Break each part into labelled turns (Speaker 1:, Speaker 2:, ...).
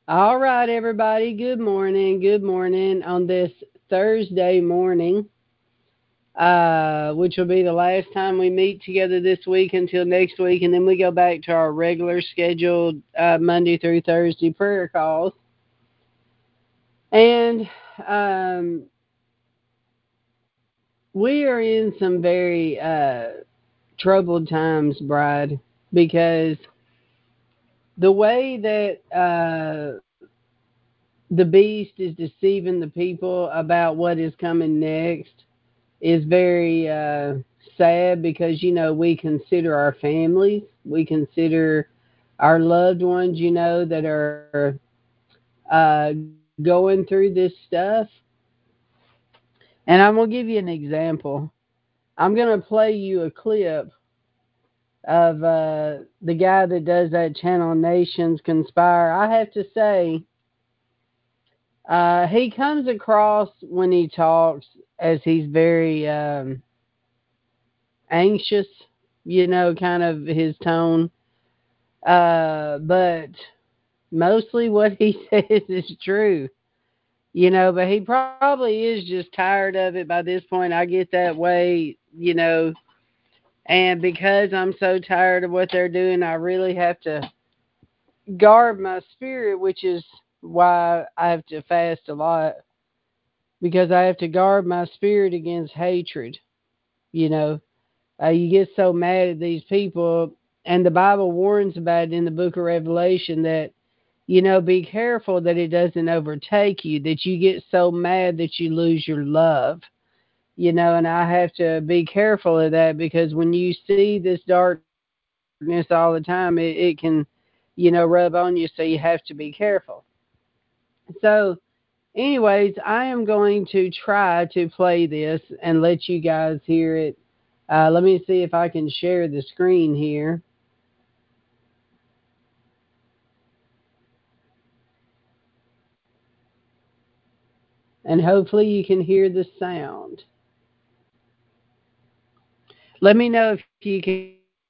Speaker 1: All right, everybody. Good morning. Good morning on this Thursday morning, which will be the last time we meet together this week until next week. And then we go back to our regular scheduled Monday through Thursday prayer calls. And um, we are in some very troubled times, Bride, because the way that the beast is deceiving the people about what is coming next is very sad because we consider our families, we consider our loved ones, that are going through this stuff. And I'm gonna give you an example. I'm gonna play you a clip of the guy that does that channel Nations Conspire. I have to say, he comes across when he talks as he's very anxious, kind of his tone. But mostly what he says is true, but he probably is just tired of it by this point. I get that way, and because I'm so tired of what they're doing, I really have to guard my spirit, which is why I have to fast a lot because I have to guard my spirit against hatred, you know. You get so mad at these people, and the Bible warns about it in the book of Revelation that, be careful that it doesn't overtake you, that you get so mad that you lose your love, and I have to be careful of that because when you see this darkness all the time, it can, rub on you, so you have to be careful. So, anyways, I am going to try to play this and let you guys hear it. Let me see if I can share the screen here. And hopefully you can hear the sound. Let me know if you can hear this.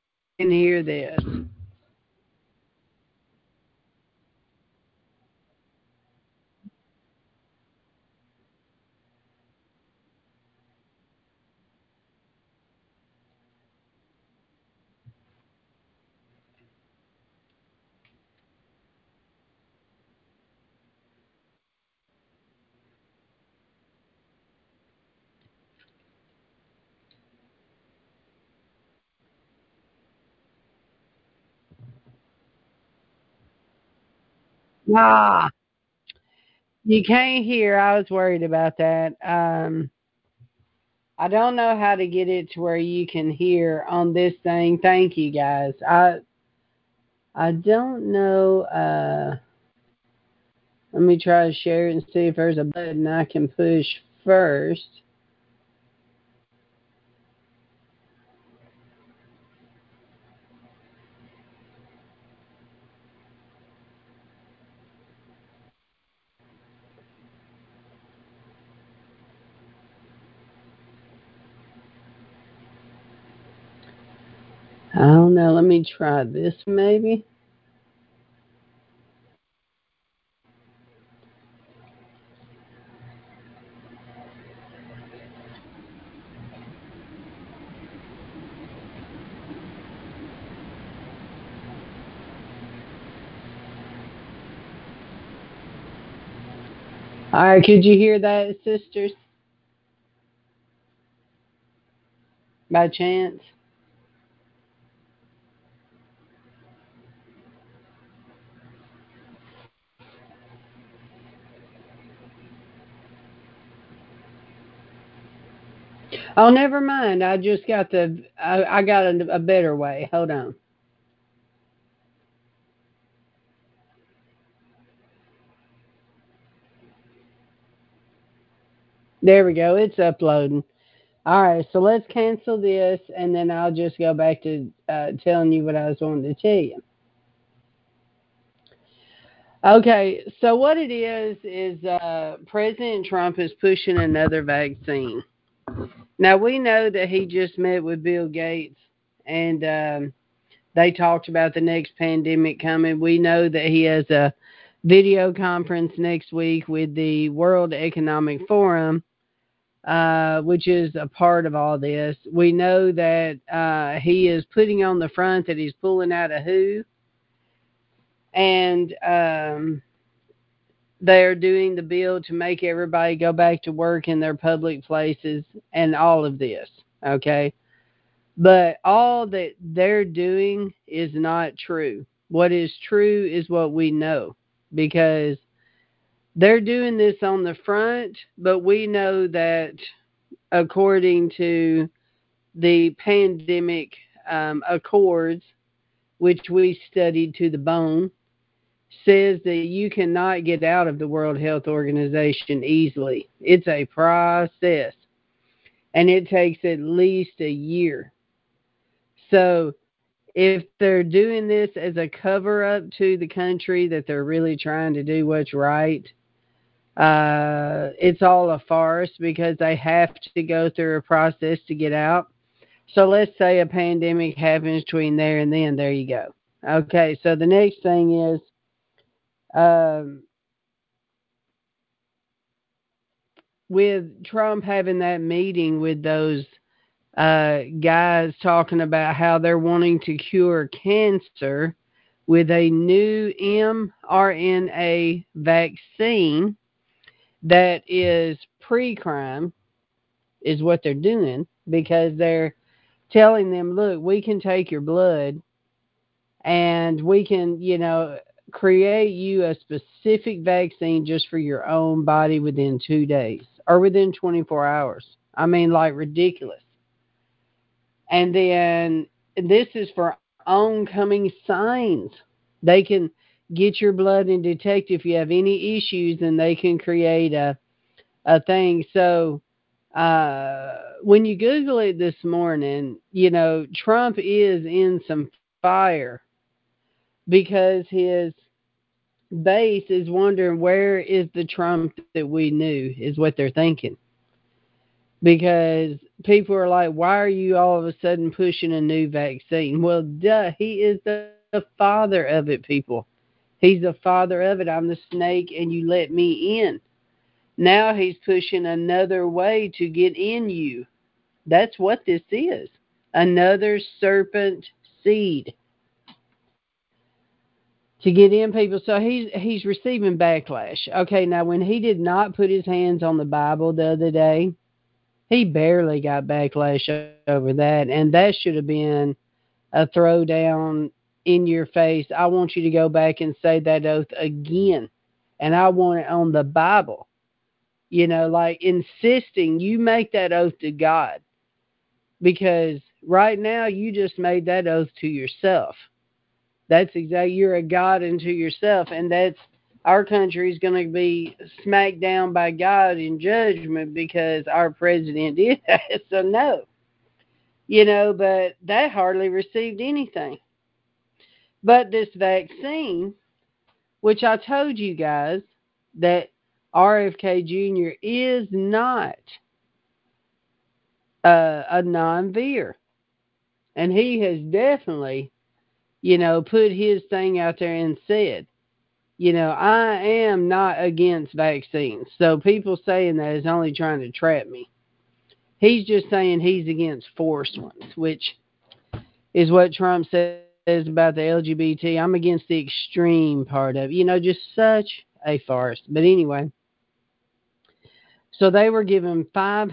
Speaker 1: Ah, you can't hear. I was worried about that. I don't know how to get it to where you can hear on this thing. Thank you guys. I don't know. Let me try to share it and see if there's a button I can push first. I don't know. Let me try this one maybe. All right, could you hear that, sisters, by chance? Oh, never mind. I just got I got a better way. Hold on. There we go. It's uploading. All right, so let's cancel this, and then I'll just go back to telling you what I was wanting to tell you. Okay, so what it is President Trump is pushing another vaccine. Now we know that he just met with Bill Gates, and they talked about the next pandemic coming. We know that he has a video conference next week with the World Economic Forum, which is a part of all this. We know that he is putting on the front that he's pulling out of WHO, and they're doing the bill to make everybody go back to work in their public places and all of this, okay? But all that they're doing is not true. What is true is what we know, because they're doing this on the front, but we know that according to the pandemic accords, which we studied to the bone, says that you cannot get out of the World Health Organization easily. It's a process, and it takes at least a year. So if they're doing this as a cover up to the country that they're really trying to do what's right, it's all a farce because they have to go through a process to get out. So let's say a pandemic happens between there and then. There you go. Okay, so the next thing is um, with Trump having that meeting with those guys talking about how they're wanting to cure cancer with a new mRNA vaccine that is pre-crime, is what they're doing, because they're telling them, look, we can take your blood and we can, create you a specific vaccine just for your own body within 2 days or within 24 hours. I mean, like, ridiculous. And then this is for oncoming signs. They can get your blood and detect if you have any issues, and they can create a thing. So when you Google it this morning, Trump is in some fire because his base is wondering, where is the Trump that we knew, is what they're thinking. Because people are like, why are you all of a sudden pushing a new vaccine? Well, duh, he is the father of it, people. He's the father of it. I'm the snake and you let me in. Now he's pushing another way to get in you. That's what this is. Another serpent seed to get in people. So he's receiving backlash. Okay, now when he did not put his hands on the Bible the other day, he barely got backlash over that, and that should have been a throwdown in your face. I want you to go back and say that oath again, and I want it on the Bible. Like insisting you make that oath to God, because right now you just made that oath to yourself. That's exactly, you're a God unto yourself, and that's, our country is going to be smacked down by God in judgment because our president did that. So no, but that hardly received anything. But this vaccine, which I told you guys that RFK Jr. is not a non-veer, and he has definitely, put his thing out there and said, I am not against vaccines. So people saying that is only trying to trap me. He's just saying he's against forced ones, which is what Trump says about the LGBT. I'm against the extreme part of it. Just such a farce. But anyway, so they were given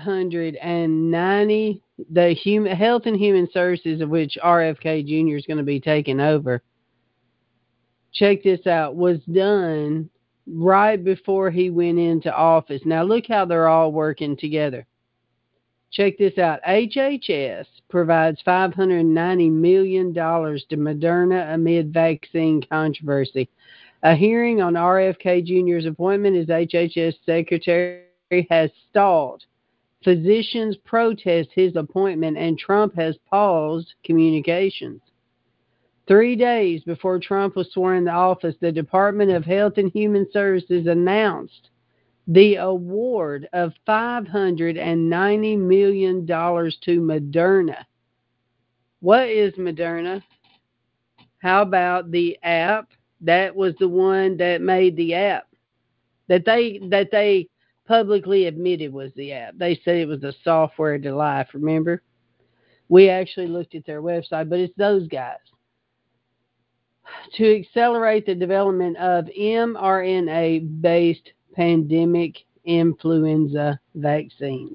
Speaker 1: 590, the Health and Human Services, of which RFK Jr. is going to be taking over. Check this out, was done right before he went into office. Now look how they're all working together. Check this out. HHS provides $590 million to Moderna amid vaccine controversy. A hearing on RFK Jr.'s appointment as HHS Secretary has stalled. Physicians protest his appointment, and Trump has paused communications. 3 days before Trump was sworn into office, the Department of Health and Human Services announced the award of $590 million to Moderna. What is Moderna? How about the app That was the one that made the app that they publicly admitted was the app. They said it was a software to life, remember? We actually looked at their website, but it's those guys. To accelerate the development of mRNA based pandemic influenza vaccines.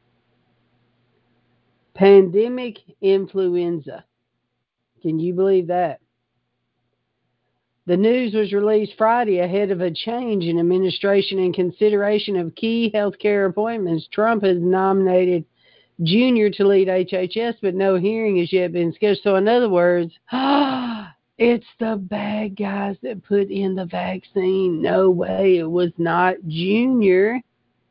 Speaker 1: Pandemic influenza. Can you believe that? The news was released Friday ahead of a change in administration in consideration of key healthcare appointments. Trump has nominated Junior to lead HHS, but no hearing has yet been scheduled. So, in other words, it's the bad guys that put in the vaccine. No way, it was not Junior.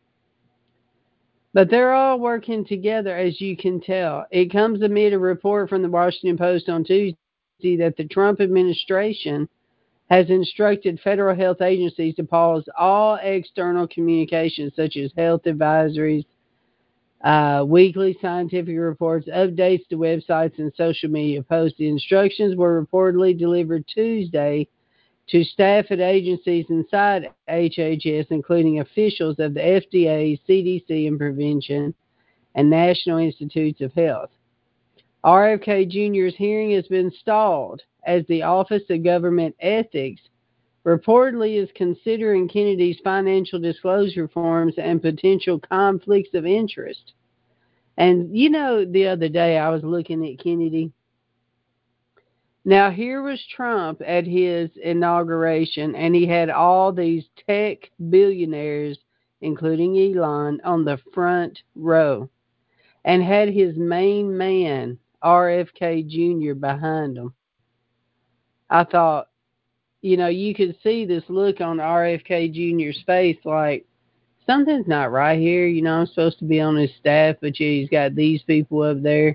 Speaker 1: But they're all working together, as you can tell. It comes amid a report from the Washington Post on Tuesday that the Trump administration has instructed federal health agencies to pause all external communications such as health advisories, weekly scientific reports, updates to websites, and social media posts. The instructions were reportedly delivered Tuesday to staff at agencies inside HHS, including officials of the FDA, CDC, and Prevention, and National Institutes of Health. RFK Jr.'s hearing has been stalled as the Office of Government Ethics reportedly is considering Kennedy's financial disclosure forms and potential conflicts of interest. And you know, the other day I was looking at Kennedy. Now, here was Trump at his inauguration, and he had all these tech billionaires, including Elon, on the front row, and had his main man, RFK Jr., behind him. I thought, you could see this look on RFK Jr.'s face like, something's not right here. I'm supposed to be on his staff, but he's got these people up there.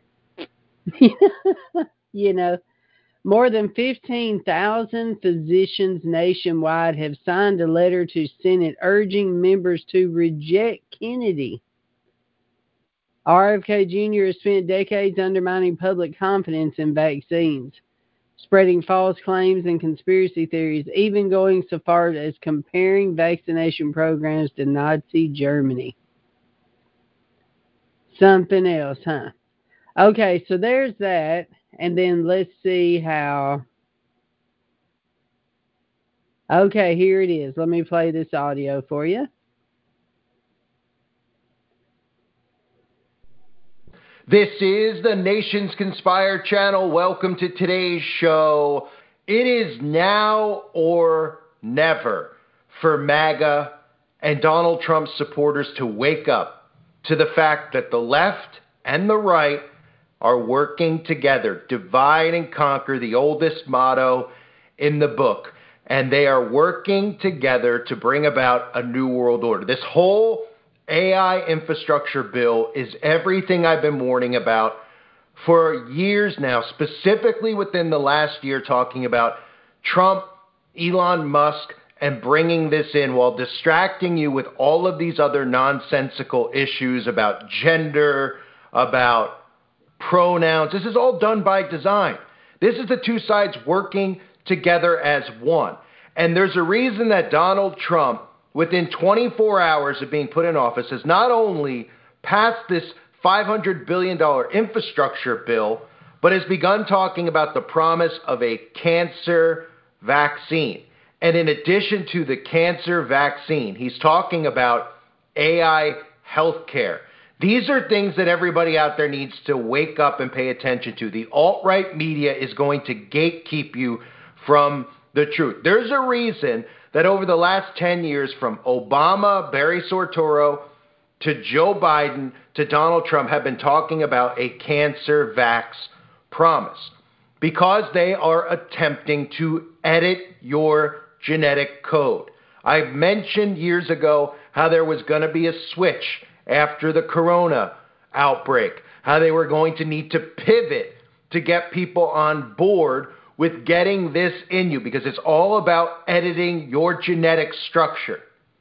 Speaker 1: you know, More than 15,000 physicians nationwide have signed a letter to Senate urging members to reject Kennedy. RFK Jr. has spent decades undermining public confidence in vaccines, spreading false claims and conspiracy theories, even going so far as comparing vaccination programs to Nazi Germany. Something else, huh? Okay, so there's that. And then let's see how. Okay, here it is. Let me play this audio for you.
Speaker 2: This is the Nations Conspire channel. Welcome to today's show. It is now or never for MAGA and Donald Trump supporters to wake up to the fact that the left and the right are working together. Divide and conquer, the oldest motto in the book. And they are working together to bring about a new world order. This whole AI infrastructure bill is everything I've been warning about for years now, specifically within the last year, talking about Trump, Elon Musk, and bringing this in while distracting you with all of these other nonsensical issues about gender, about pronouns. This is all done by design. This is the two sides working together as one. And there's a reason that Donald Trump, within 24 hours of being put in office, has not only passed this $500 billion infrastructure bill, but has begun talking about the promise of a cancer vaccine. And in addition to the cancer vaccine, he's talking about AI healthcare. These are things that everybody out there needs to wake up and pay attention to. The alt-right media is going to gatekeep you from the truth. There's a reason that over the last 10 years, from Obama, Barry Soetoro, to Joe Biden, to Donald Trump, have been talking about a cancer vax promise, because they are attempting to edit your genetic code. I've mentioned years ago how there was going to be a switch after the corona outbreak, how they were going to need to pivot to get people on board with getting this in you, because it's all about editing your genetic structure.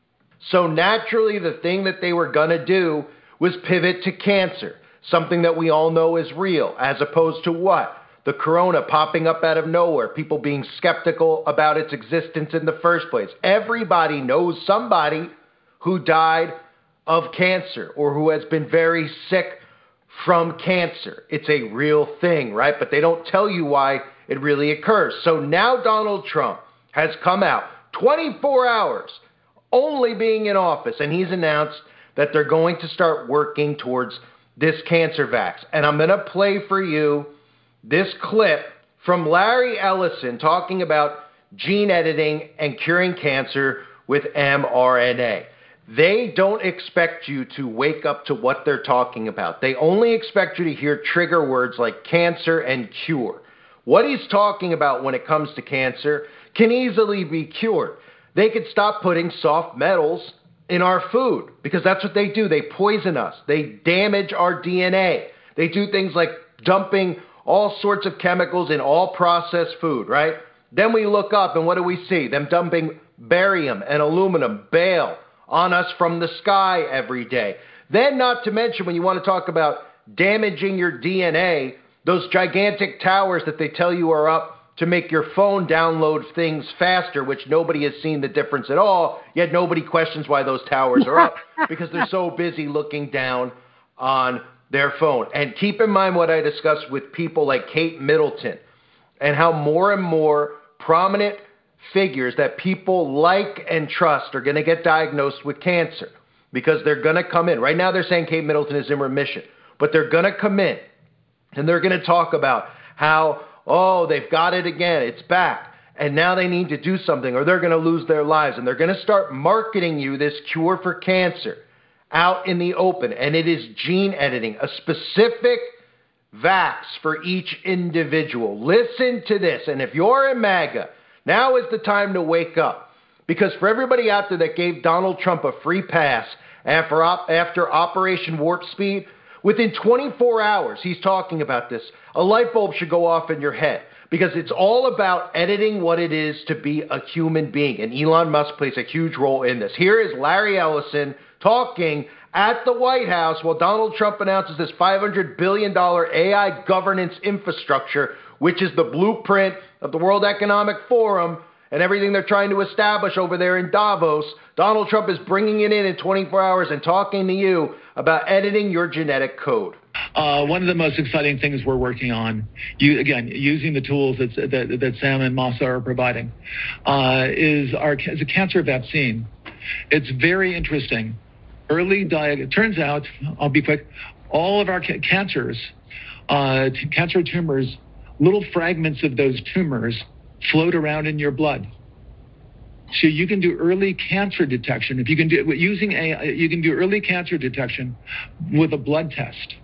Speaker 2: So naturally, the thing that they were going to do was pivot to cancer, something that we all know is real, as opposed to what? the corona popping up out of nowhere, people being skeptical about its existence in the first place. Everybody knows somebody who died of cancer or who has been very sick from cancer. It's a real thing, right? But they don't tell you why it really occurs. So now Donald Trump has come out 24 hours only being in office, and he's announced that they're going to start working towards this cancer vax. And I'm going to play for you this clip from Larry Ellison talking about gene editing and curing cancer with mRNA. They don't expect you to wake up to what they're talking about. They only expect you to hear trigger words like cancer and cure. What he's talking about when it comes to cancer can easily be cured. They could stop putting soft metals in our food because that's what they do. They poison us. They damage our DNA. They do things like dumping all sorts of chemicals in all processed food, right? Then we look up and what do we see? Them dumping barium and aluminum, bale, on us from the sky every day. Then not to mention when you want to talk about damaging your DNA, those gigantic towers that they tell you are up to make your phone download things faster, which nobody has seen the difference at all, yet nobody questions why those towers are up because they're so busy looking down on their phone. And keep in mind what I discussed with people like Kate Middleton and how more and more prominent figures that people like and trust are going to get diagnosed with cancer because they're going to come in. Right now they're saying Kate Middleton is in remission, but they're going to come in and they're going to talk about how, oh, they've got it again, it's back, and now they need to do something or they're going to lose their lives. And they're going to start marketing you this cure for cancer out in the open, and it is gene editing, a specific vax for each individual. Listen to this, and if you're a MAGA, now is the time to wake up. Because for everybody out there that gave Donald Trump a free pass after Operation Warp Speed, within 24 hours, he's talking about this. A light bulb should go off in your head because it's all about editing what it is to be a human being. And Elon Musk plays a huge role in this. Here is Larry Ellison talking at the White House while Donald Trump announces this $500 billion AI governance infrastructure, which is the blueprint of the World Economic Forum and everything they're trying to establish over there in Davos. Donald Trump is bringing it in 24 hours and talking to you about editing your genetic code.
Speaker 3: One of the most exciting things we're working on, using the tools that Sam and Masa are providing, is a cancer vaccine. It's very interesting. It turns out, I'll be quick, all of our cancers, cancer tumors, little fragments of those tumors float around in your blood. So you can do early cancer detection. If you can do using AI, you can do early cancer detection with a blood test.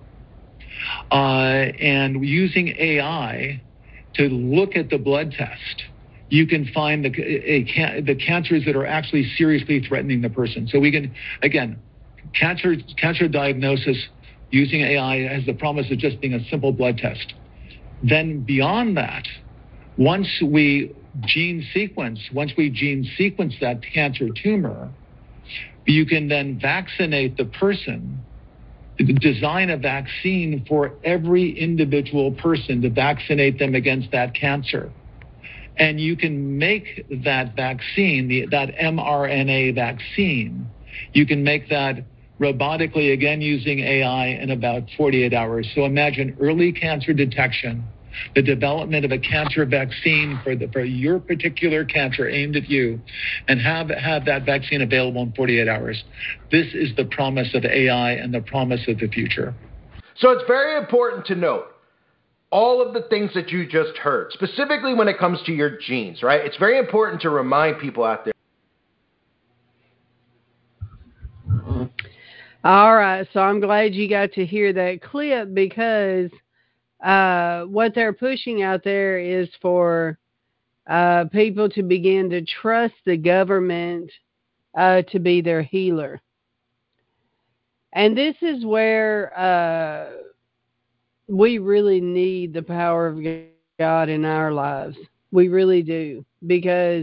Speaker 3: And using AI to look at the blood test, you can find the cancers that are actually seriously threatening the person. So we can, again, cancer diagnosis using AI has the promise of just being a simple blood test. Then beyond that, once we gene sequence that cancer tumor, you can then vaccinate the person, design a vaccine for every individual person to vaccinate them against that cancer. And you can make that vaccine, that mRNA vaccine, you can make that robotically, again, using AI in about 48 hours. So imagine early cancer detection, the development of a cancer vaccine for your particular cancer aimed at you, and have that vaccine available in 48 hours. This is the promise of AI and the promise of the future.
Speaker 2: So it's very important to note all of the things that you just heard, specifically when it comes to your genes, right? It's very important to remind people out there.
Speaker 1: All right, so I'm glad you got to hear that clip because what they're pushing out there is for people to begin to trust the government to be their healer. And this is where we really need the power of God in our lives. We really do. Because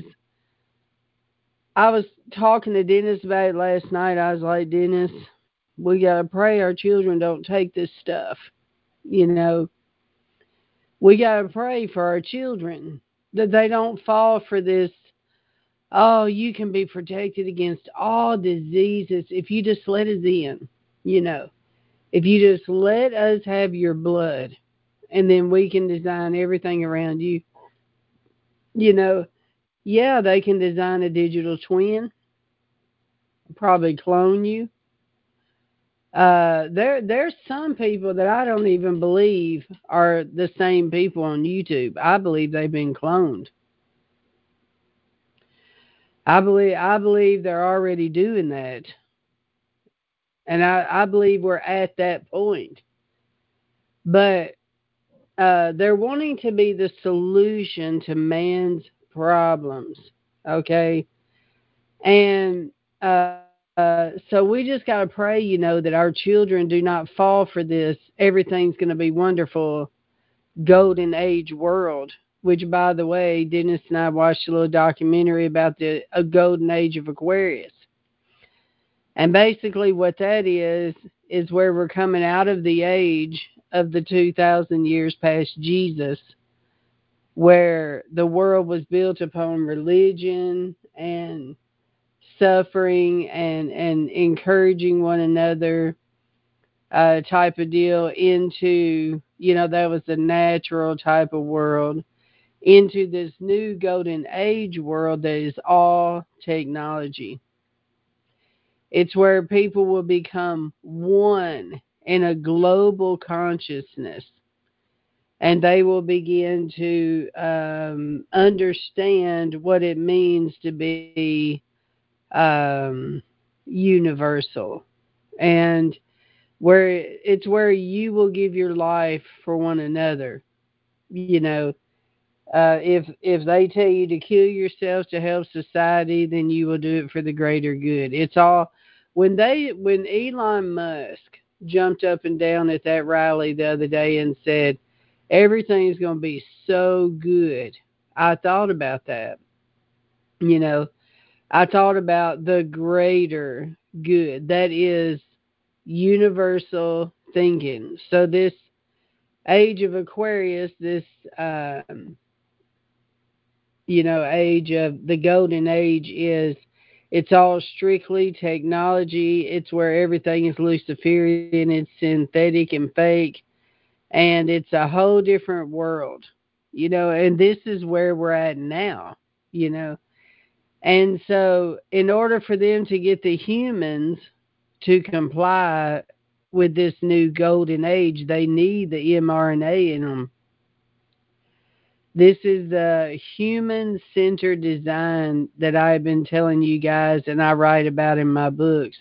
Speaker 1: I was talking to Dennis about it last night. I was like, Dennis, we got to pray our children don't take this stuff. You know, We got to pray for our children that they don't fall for this. Oh, you can be protected against all diseases if you just let us in, you know. If you just let us have your blood, and then we can design everything around you. You know, yeah, they can design a digital twin, probably clone you. There's some people that I don't even believe are the same people on YouTube. I believe they've been cloned. I believe they're already doing that, and I believe we're at that point. But they're wanting to be the solution to man's problems. Okay, and so we just got to pray, that our children do not fall for this. Everything's going to be wonderful, golden age world. Which, by the way, Dennis and I watched a little documentary about the a golden age of Aquarius. And basically, what that is where we're coming out of the age of the 2,000 years past Jesus, where the world was built upon religion and suffering and encouraging one another, type of deal, into, that was the natural type of world, into this new golden age world that is all technology. It's where people will become one in a global consciousness, and they will begin to understand what it means to be universal, and where you will give your life for one another. If they tell you to kill yourself to help society, then you will do it for the greater good. It's all when Elon Musk jumped up and down at that rally the other day and said everything's going to be so good. I thought about that. You know, I thought about the greater good. That is universal thinking. So this age of Aquarius, this age of the golden age, it's all strictly technology. It's where everything is Luciferian, it's synthetic and fake, and it's a whole different world. And this is where we're at now, you know. And so in order for them to get the humans to comply with this new golden age, they need the mRNA in them. This is the human centered design that I've been telling you guys and I write about in my books.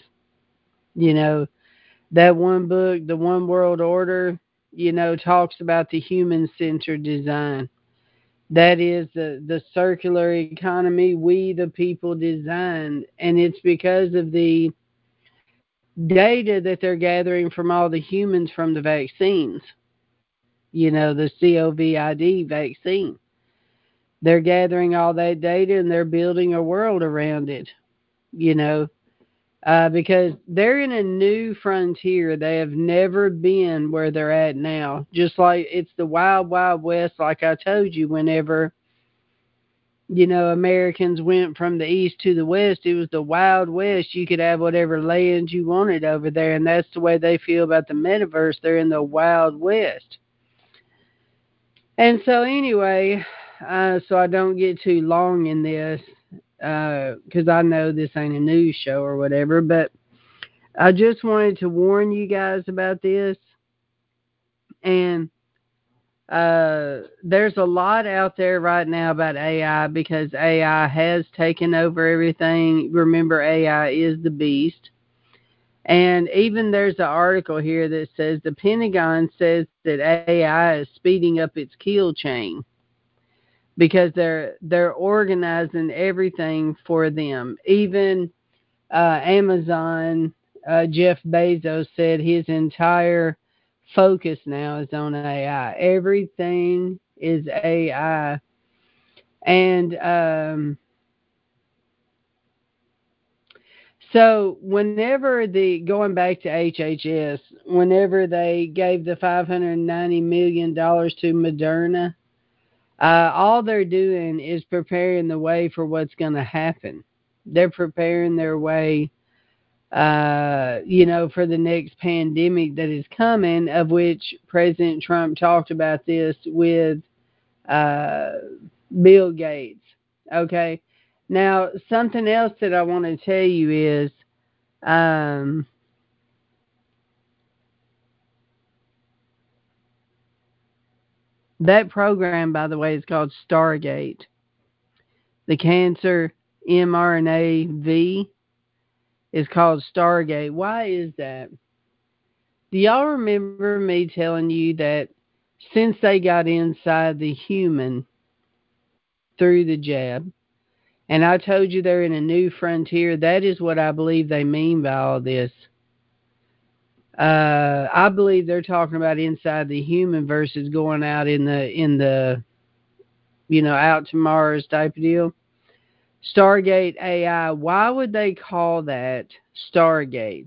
Speaker 1: That one book, The One World Order, talks about the human centered design. That is the circular economy we, the people, designed. And it's because of the data that they're gathering from all the humans from the vaccines, the COVID vaccine. They're gathering all that data and they're building a world around it, you know, because they're in a new frontier. They have never been where they're at now. Just like it's the wild, wild west, like I told you, whenever, Americans went from the east to the west, it was the wild west. You could have whatever land you wanted over there, and that's the way they feel about the metaverse. They're in the wild west. And so anyway, so I don't get too long in this, because I know this ain't a news show or whatever, but I just wanted to warn you guys about this. And there's a lot out there right now about AI, because AI has taken over everything. Remember, AI is the beast. And even there's an article here that says the Pentagon says that AI is speeding up its kill chain because they're organizing everything for them. Even Amazon, Jeff Bezos said his entire focus now is on AI. Everything is AI. And So whenever going back to HHS, whenever they gave the $590 million to Moderna, all they're doing is preparing the way for what's going to happen. They're preparing their way, for the next pandemic that is coming, of which President Trump talked about this with uh, Bill Gates. Okay. Now, something else that I want to tell you is, um, that program, by the way, is called Stargate. The cancer mRNA V is called Stargate. Why is that? Do y'all remember me telling you that since they got inside the human through the jab, and I told you they're in a new frontier, that is what I believe they mean by all this. I believe they're talking about inside the human versus going out in the out to Mars type of deal. Stargate AI. Why would they call that Stargate?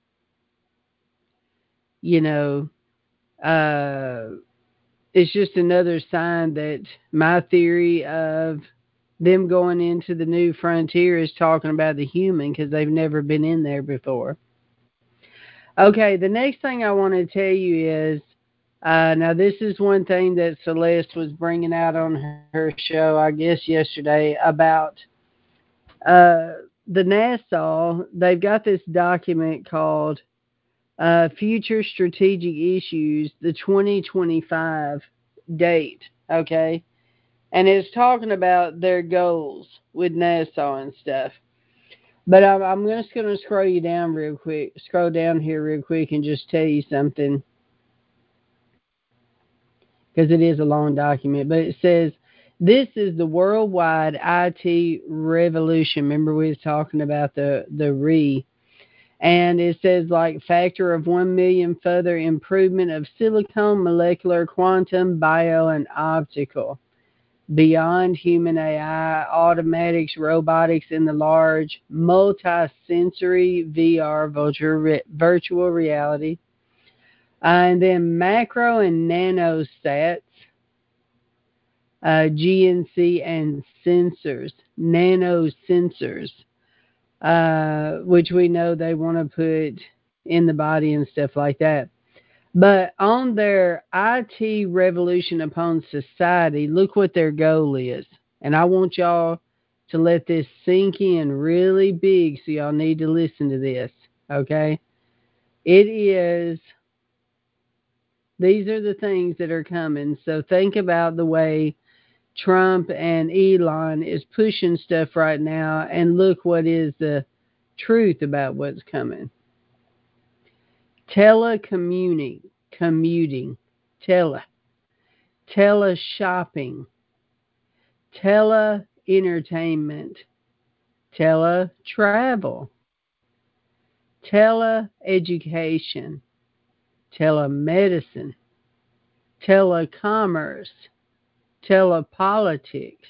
Speaker 1: You know, uh, it's just another sign that my theory of them going into the new frontier is talking about the human because they've never been in there before. Okay, the next thing I want to tell you is, now this is one thing that Celeste was bringing out on her show, I guess yesterday, about the NASA. They've got this document called Future Strategic Issues, the 2025 date, okay? And it's talking about their goals with NASA and stuff. But I'm just going to scroll down here real quick and just tell you something, because it is a long document. But it says, this is the worldwide IT revolution. Remember we was talking about the and it says like factor of 1 million further improvement of silicon, molecular, quantum, bio, and optical. Beyond human AI, automatics, robotics in the large, multi-sensory VR, virtual reality, and then macro and nanosats, GNC and sensors, nanosensors, which we know they want to put in the body and stuff like that. But on their IT revolution upon society, look what their goal is. And I want y'all to let this sink in really big, so y'all need to listen to this, okay? It is, these are the things that are coming. So think about the way Trump and Elon is pushing stuff right now, and look what is the truth about what's coming. Telecommuting, tele-shopping, tele-entertainment, tele-travel, tele-education, telemedicine, telecommerce, telepolitics,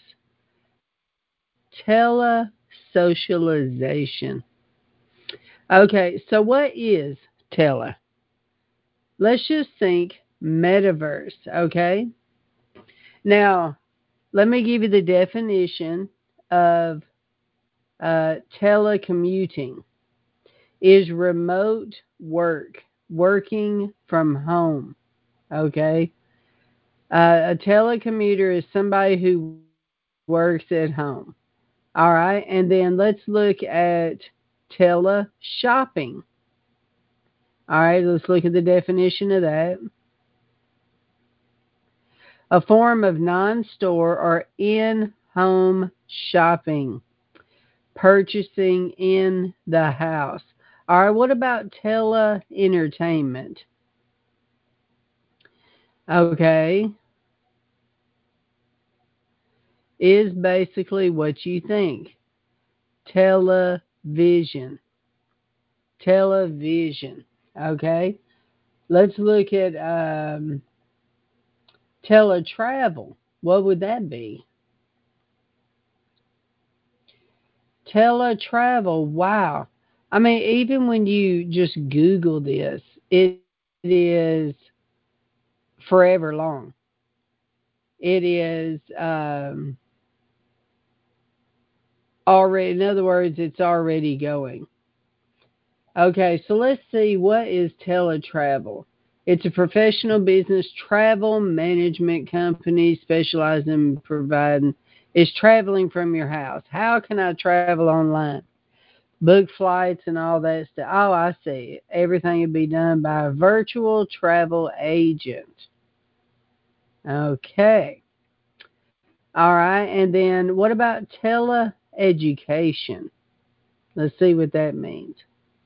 Speaker 1: tele-socialization. Okay, so what is tele? Let's just think metaverse, okay? Now, let me give you the definition of telecommuting. Is remote work, working from home, okay? A telecommuter is somebody who works at home, all right? And then let's look at tele shopping. All right, let's look at the definition of that. A form of non-store or in-home shopping, purchasing in the house. All right, what about tele-entertainment? Okay, is basically what you think. Television. Television. Okay, let's look at teletravel. What would that be? Teletravel. Wow. I mean, even when you just Google this, it is forever long. It is already, in other words, it's already going. Okay, so let's see, what is teletravel? It's a professional business travel management company specialized in providing, is traveling from your house. How can I travel online? Book flights and all that stuff. Oh, I see. Everything would be done by a virtual travel agent. Okay. All right. And then what about teleeducation? Let's see what that means.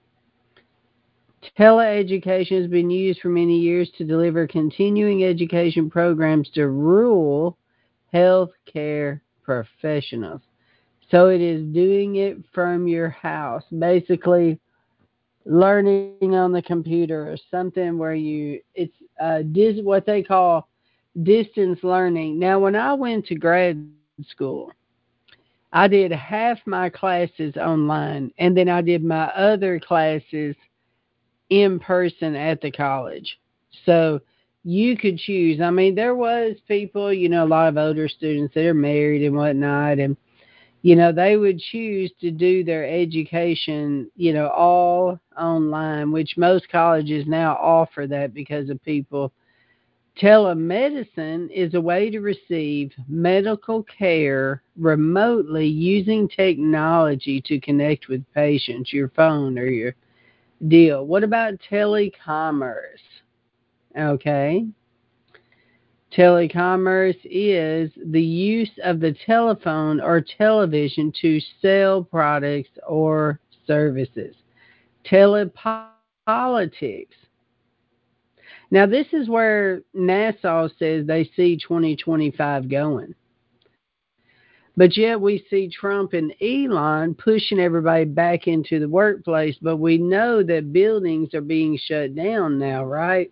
Speaker 1: Teleeducation has been used for many years to deliver continuing education programs to rural healthcare professionals. So it is doing it from your house, basically learning on the computer or something where what they call distance learning. Now, when I went to grad school, I did half my classes online, and then I did my other classes in person at the college. So you could choose. I mean, there was people, a lot of older students that are married and whatnot, and they would choose to do their education, all online, which most colleges now offer that because of people. Telemedicine is a way to receive medical care remotely using technology to connect with patients, your phone or your deal. What about telecommerce? Okay. Telecommerce is the use of the telephone or television to sell products or services. Telepolitics. Now, this is where NASA says they see 2025 going. But yet we see Trump and Elon pushing everybody back into the workplace, but we know that buildings are being shut down now, right?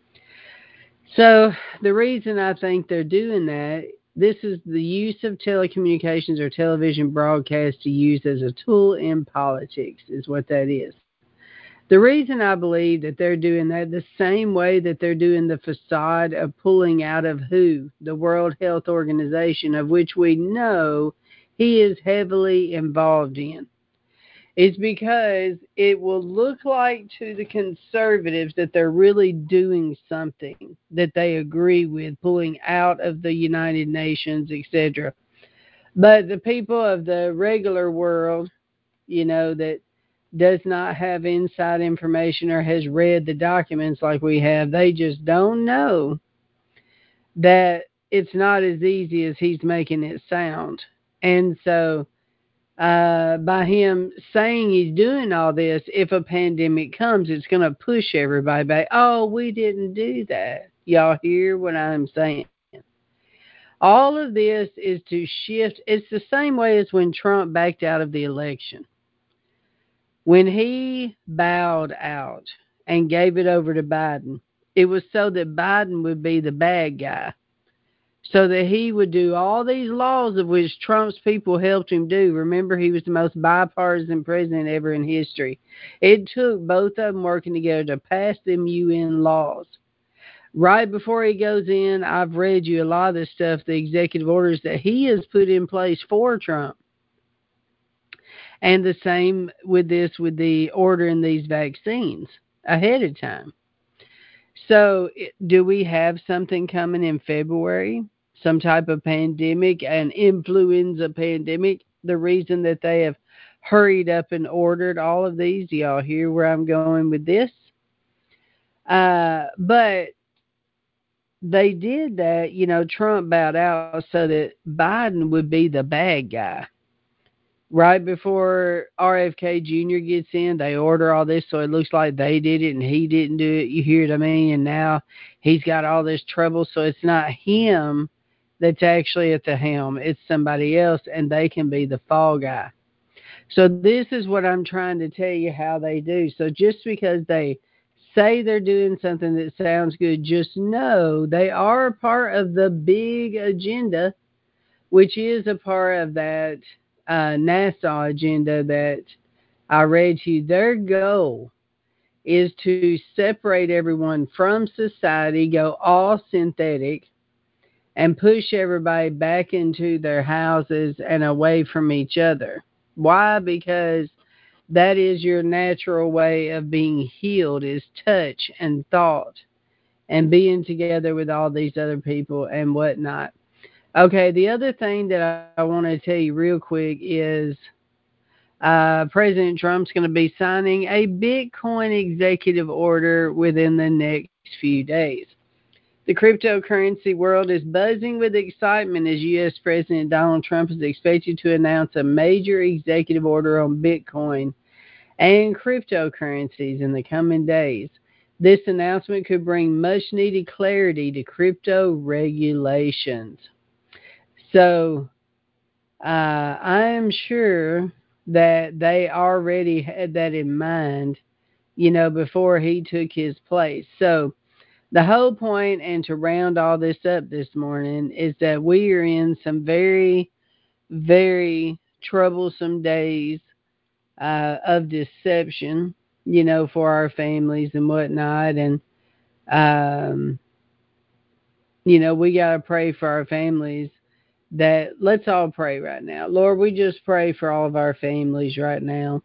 Speaker 1: So the reason I think they're doing that, this is the use of telecommunications or television broadcast to use as a tool in politics, is what that is. The reason I believe that they're doing that the same way that they're doing the facade of pulling out of WHO, the World Health Organization, of which we know he is heavily involved in, is because it will look like to the conservatives that they're really doing something that they agree with, pulling out of the United Nations, etc. But the people of the regular world, that does not have inside information or has read the documents like we have, they just don't know that it's not as easy as he's making it sound. And so by him saying he's doing all this, if a pandemic comes, it's going to push everybody back. Oh, we didn't do that. Y'all hear what I'm saying? All of this is to shift. It's the same way as when Trump backed out of the election. When he bowed out and gave it over to Biden, it was so that Biden would be the bad guy, so that he would do all these laws of which Trump's people helped him do. Remember, he was the most bipartisan president ever in history. It took both of them working together to pass them UN laws. Right before he goes in, I've read you a lot of the stuff, the executive orders that he has put in place for Trump. And the same with this, with the ordering these vaccines ahead of time. So, do we have something coming in February? Some type of pandemic, an influenza pandemic? The reason that they have hurried up and ordered all of these, do y'all hear where I'm going with this? But they did that, Trump bowed out so that Biden would be the bad guy. Right before RFK Jr. gets in, they order all this so it looks like they did it and he didn't do it. You hear what I mean? And now he's got all this trouble, so it's not him that's actually at the helm. It's somebody else, and they can be the fall guy. So this is what I'm trying to tell you how they do. So just because they say they're doing something that sounds good, just know they are a part of the big agenda, which is a part of that NASA agenda that I read to you, their goal is to separate everyone from society, go all synthetic, and push everybody back into their houses and away from each other. Why? Because that is your natural way of being healed, is touch and thought and being together with all these other people and whatnot. Okay, the other thing that I want to tell you real quick is President Trump's going to be signing a Bitcoin executive order within the next few days. The cryptocurrency world is buzzing with excitement as U.S. President Donald Trump is expected to announce a major executive order on Bitcoin and cryptocurrencies in the coming days. This announcement could bring much needed clarity to crypto regulations. So I am sure that they already had that in mind, before he took his place. So the whole point, and to round all this up this morning, is that we are in some very, very troublesome days of deception, for our families and whatnot. And, we got to pray for our families. That let's all pray right now. Lord, we just pray for all of our families right now.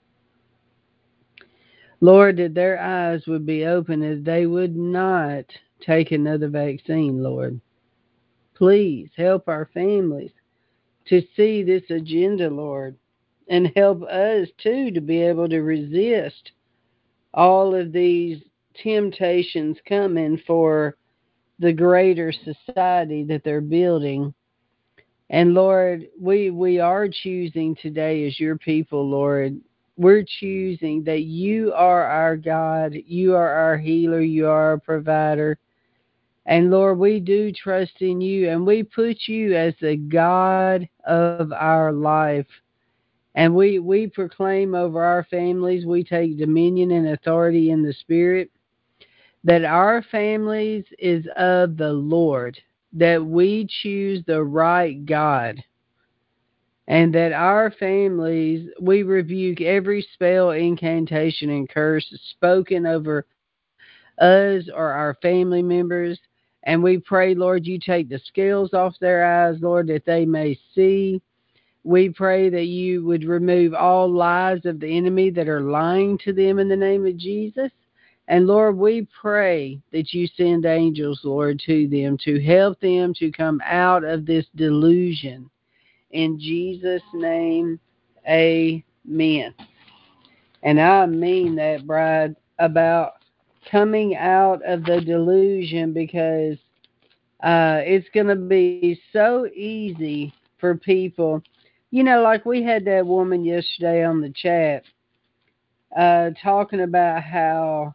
Speaker 1: Lord, that their eyes would be open as they would not take another vaccine, Lord. Please help our families to see this agenda, Lord, and help us too to be able to resist all of these temptations coming for the greater society that they're building. And Lord, we are choosing today as your people, Lord. We're choosing that you are our God, you are our healer, you are our provider. And Lord, we do trust in you, and we put you as the God of our life. And we proclaim over our families, we take dominion and authority in the Spirit, that our families is of the Lord, that we choose the right God, and that our families, we rebuke every spell, incantation, and curse spoken over us or our family members. And we pray, Lord, you take the scales off their eyes, Lord, that they may see. We pray that you would remove all lies of the enemy that are lying to them in the name of Jesus. And Lord, we pray that you send angels, Lord, to them to help them to come out of this delusion. In Jesus' name, amen. And I mean that, Bride, about coming out of the delusion, because it's going to be so easy for people. Like we had that woman yesterday on the chat talking about how,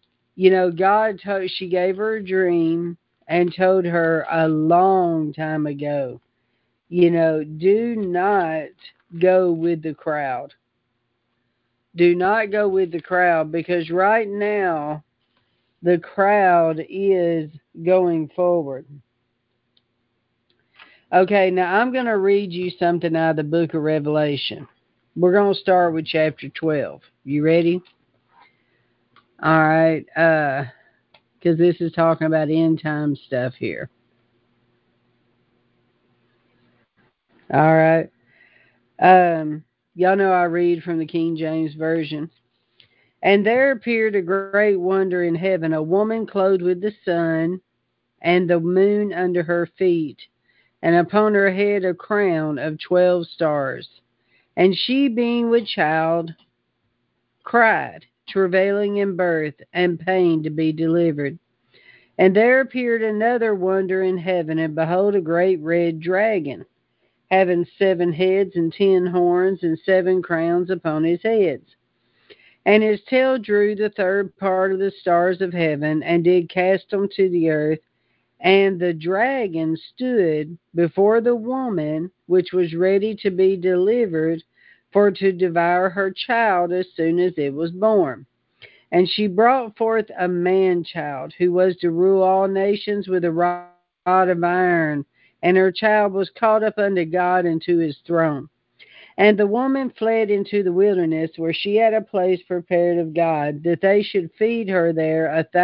Speaker 1: she gave her a dream and told her a long time ago, do not go with the crowd. Do not go with the crowd, because right now the crowd is going forward. Okay, now I'm going to read you something out of the book of Revelation. We're going to start with chapter 12. You ready? All right, because this is talking about end time stuff here. All right. Y'all know I read from the King James Version. And there appeared a great wonder in heaven, a woman clothed with the sun and the moon under her feet, and upon her head a crown of 12 stars. And she, being with child, cried, travailing in birth and pain to be delivered. And there appeared another wonder in heaven, and behold, a great red dragon, having 7 heads and 10 horns and 7 crowns upon his heads. And his tail drew the third part of the stars of heaven, and did cast them to the earth. And the dragon stood before the woman, which was ready to be delivered, for to devour her child as soon as it was born. And she brought forth a man-child, who was to rule all nations with a rod of iron. And her child was caught up unto God and to his throne. And the woman fled into the wilderness, where she had a place prepared of God, that they should feed her there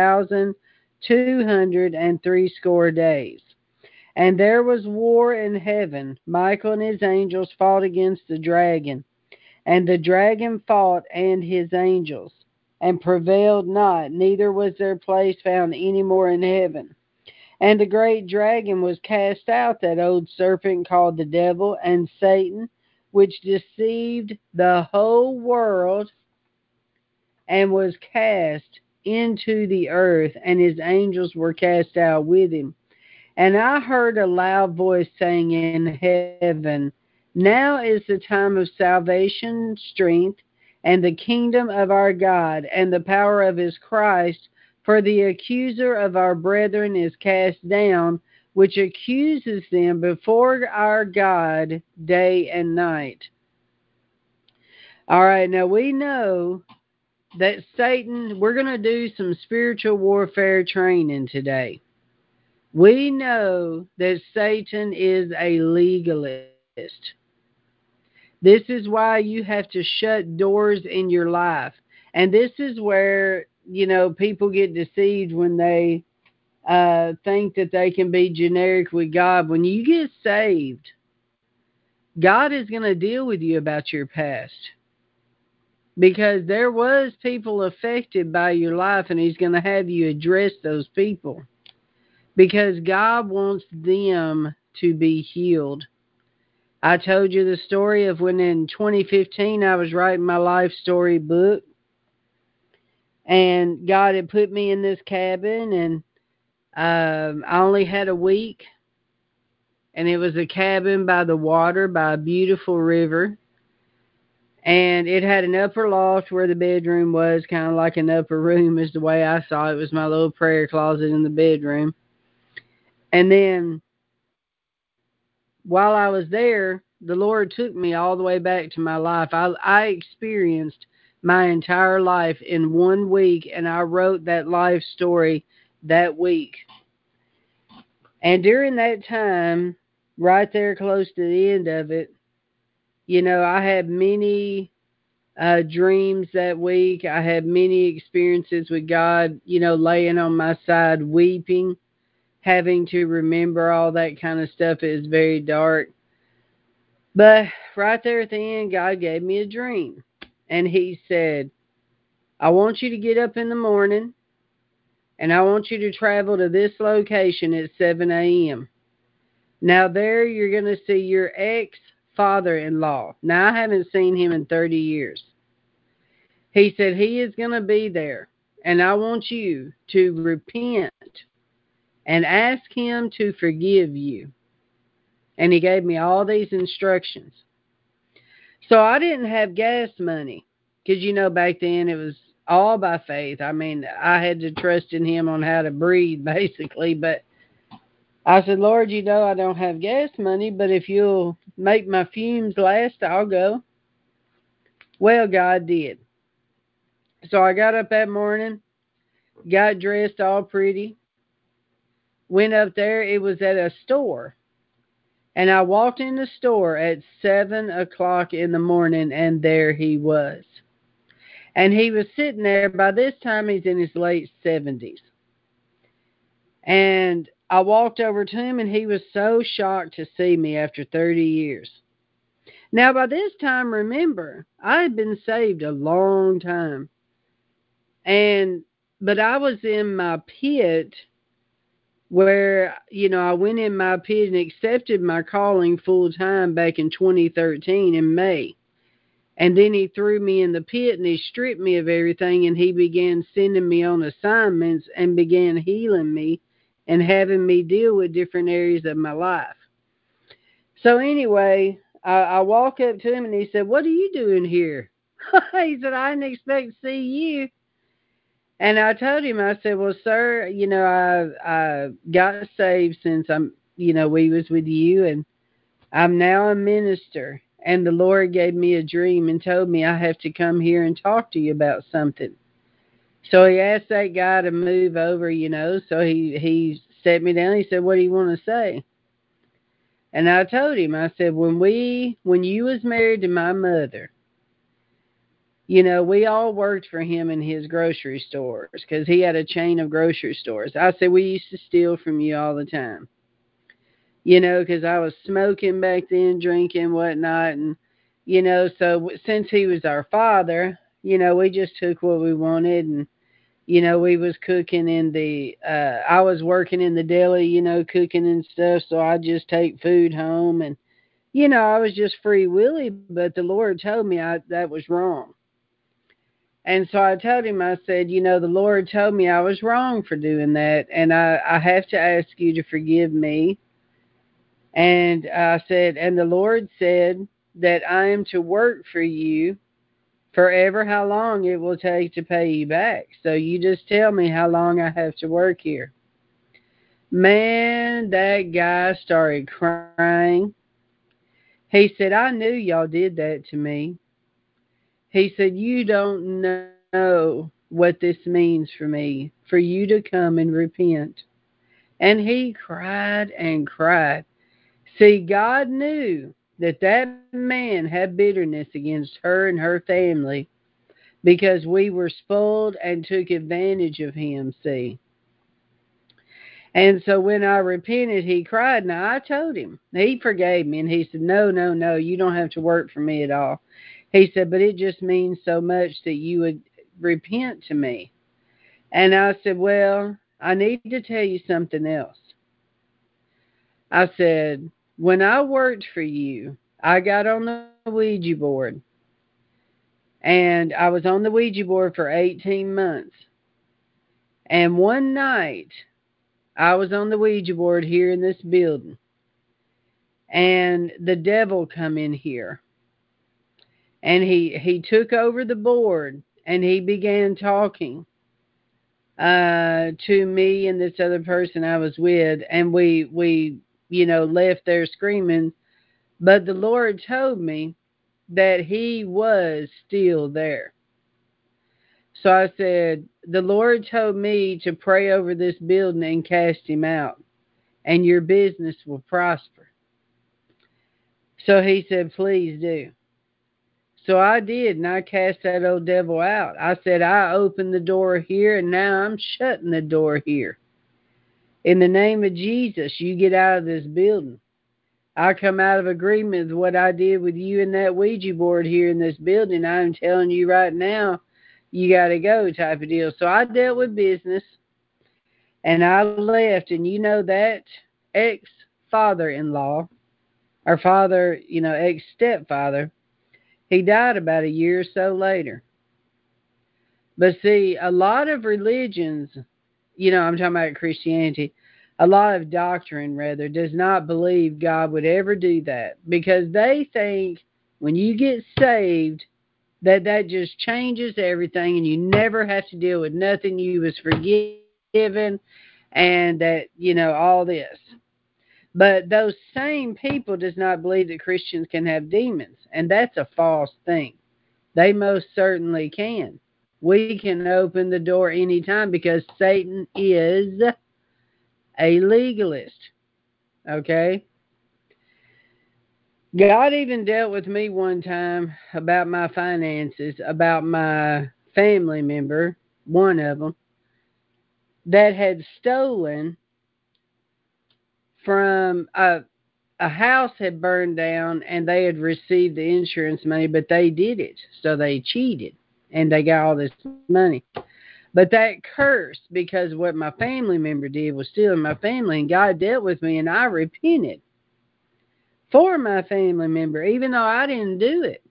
Speaker 1: 1,260 days. And there was war in heaven. Michael and his angels fought against the dragon. And the dragon fought and his angels, and prevailed not, neither was their place found any more in heaven. And the great dragon was cast out, that old serpent called the devil and Satan, which deceived the whole world, and was cast into the earth, and his angels were cast out with him. And I heard a loud voice saying in heaven, Now is the time of salvation, strength, and the kingdom of our God, and the power of his Christ. For the accuser of our brethren is cast down, which accuses them before our God day and night. All right, now we know that Satan, we're going to do some spiritual warfare training today. We know that Satan is a legalist. This is why you have to shut doors in your life. And this is where, people get deceived when they think that they can be generic with God. When you get saved, God is going to deal with you about your past. Because there was people affected by your life, and he's going to have you address those people. Because God wants them to be healed. I told you the story of when in 2015 I was writing my life story book. And God had put me in this cabin, and I only had a week. And it was a cabin by the water, by a beautiful river. And it had an upper loft where the bedroom was, kind of like an upper room is the way I saw it. It was my little prayer closet in the bedroom. And then while I was there, the Lord took me all the way back to my life. I experienced my entire life in 1 week, and I wrote that life story that week. And during that time, right there close to the end of it, I had many dreams that week. I had many experiences with God, laying on my side, weeping, having to remember all that kind of stuff. It was very dark. But right there at the end, God gave me a dream. And he said, I want you to get up in the morning, and I want you to travel to this location at 7 a.m. Now there you're going to see your ex-father-in-law. Now I haven't seen him in 30 years. He said he is going to be there, and I want you to repent and ask him to forgive you. And he gave me all these instructions. So I didn't have gas money because, back then it was all by faith. I mean, I had to trust in him on how to breathe, basically. But I said, Lord, I don't have gas money, but if you'll make my fumes last, I'll go. Well, God did. So I got up that morning, got dressed all pretty, went up there. It was at a store. And I walked in the store at 7 o'clock in the morning, and there he was. And he was sitting there. By this time, he's in his late 70s. And I walked over to him, and he was so shocked to see me after 30 years. Now, by this time, remember, I had been saved a long time. But I was in my pit where, I went in my pit and accepted my calling full time back in 2013 in May. And then he threw me in the pit and he stripped me of everything, and he began sending me on assignments and began healing me and having me deal with different areas of my life. So anyway, I walk up to him and he said, what are you doing here? He said, I didn't expect to see you. And I told him, I said, well, sir, I got saved since we was with you, and I'm now a minister. And the Lord gave me a dream and told me I have to come here and talk to you about something. So he asked that guy to move over, so he sat me down. He said, what do you want to say? And I told him, I said, when you was married to my mother, we all worked for him in his grocery stores because he had a chain of grocery stores. I said, we used to steal from you all the time, because I was smoking back then, drinking, whatnot. And, so since he was our father, we just took what we wanted. And, we was cooking I was working in the deli, cooking and stuff. So I just take food home and, I was just free willy, but the Lord told me that was wrong. And so I told him, I said, the Lord told me I was wrong for doing that. And I have to ask you to forgive me. And I said, and the Lord said that I am to work for you forever, how long it will take to pay you back. So you just tell me how long I have to work here. Man, that guy started crying. He said, I knew y'all did that to me. He said, you don't know what this means for me, for you to come and repent. And he cried and cried. See, God knew that man had bitterness against her and her family because we were spoiled and took advantage of him, see. And so when I repented, he cried. Now, I told him. He forgave me, and he said, no, you don't have to work for me at all. He said, but it just means so much that you would repent to me. And I said, well, I need to tell you something else. I said, when I worked for you, I got on the Ouija board. And I was on the Ouija board for 18 months. And one night, I was on the Ouija board here in this building. And the devil come in here. And he took over the board. And he began talking to me and this other person I was with. And we left there screaming. But the Lord told me that he was still there. So I said, the Lord told me to pray over this building and cast him out, and your business will prosper. So he said, please do. So I did, and I cast that old devil out. I said, I opened the door here, and now I'm shutting the door here. In the name of Jesus, you get out of this building. I come out of agreement with what I did with you and that Ouija board here in this building. I'm telling you right now, you got to go type of deal. So I dealt with business, and I left. And that ex-father-in-law, or father, ex-stepfather, he died about a year or so later. But see, a lot of religions, I'm talking about Christianity, a lot of doctrine, rather, does not believe God would ever do that because they think when you get saved that just changes everything and you never have to deal with nothing. You was forgiven and that, all this. But those same people does not believe that Christians can have demons, and that's a false thing. They most certainly can. We can open the door anytime because Satan is a legalist. Okay? God even dealt with me one time about my finances, about my family member, one of them, that had stolen from a house had burned down and they had received the insurance money, but they did it. So they cheated and they got all this money. But that cursed because what my family member did was stealing my family, and God dealt with me and I repented for my family member, even though I didn't do it.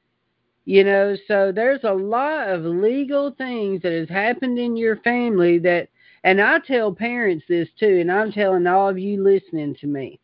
Speaker 1: So there's a lot of legal things that has happened in your family that, and I tell parents this too, and I'm telling all of you listening to me.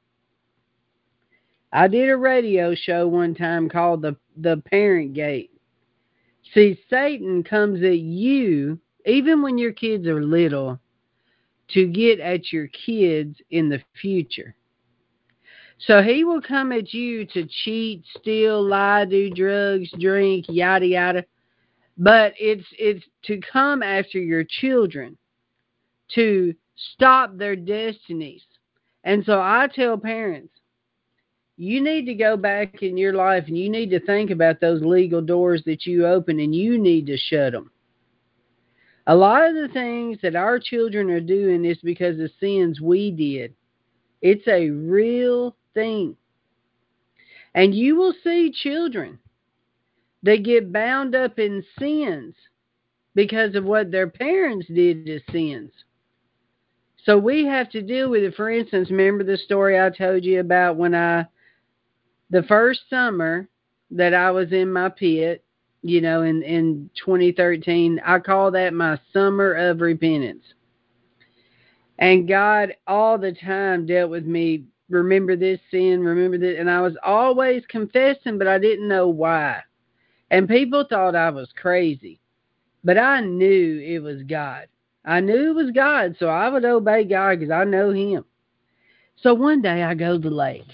Speaker 1: I did a radio show one time called the Parent Gate. See, Satan comes at you, even when your kids are little, to get at your kids in the future. So he will come at you to cheat, steal, lie, do drugs, drink, yada, yada. But it's to come after your children, to stop their destinies. And so I tell parents, You need to go back in your life and you need to think about those legal doors that you open and you need to shut them. A lot of the things that our children are doing is because of sins we did. It's a real thing. And you will see children that get bound up in sins because of what their parents did as sins. So we have to deal with it. For instance, remember the story I told you about when the first summer that I was in my pit, in 2013, I call that my summer of repentance. And God all the time dealt with me, remember this sin, remember this. And I was always confessing, but I didn't know why. And people thought I was crazy. But I knew it was God. I knew it was God, so I would obey God because I know Him. So one day I go to the lake.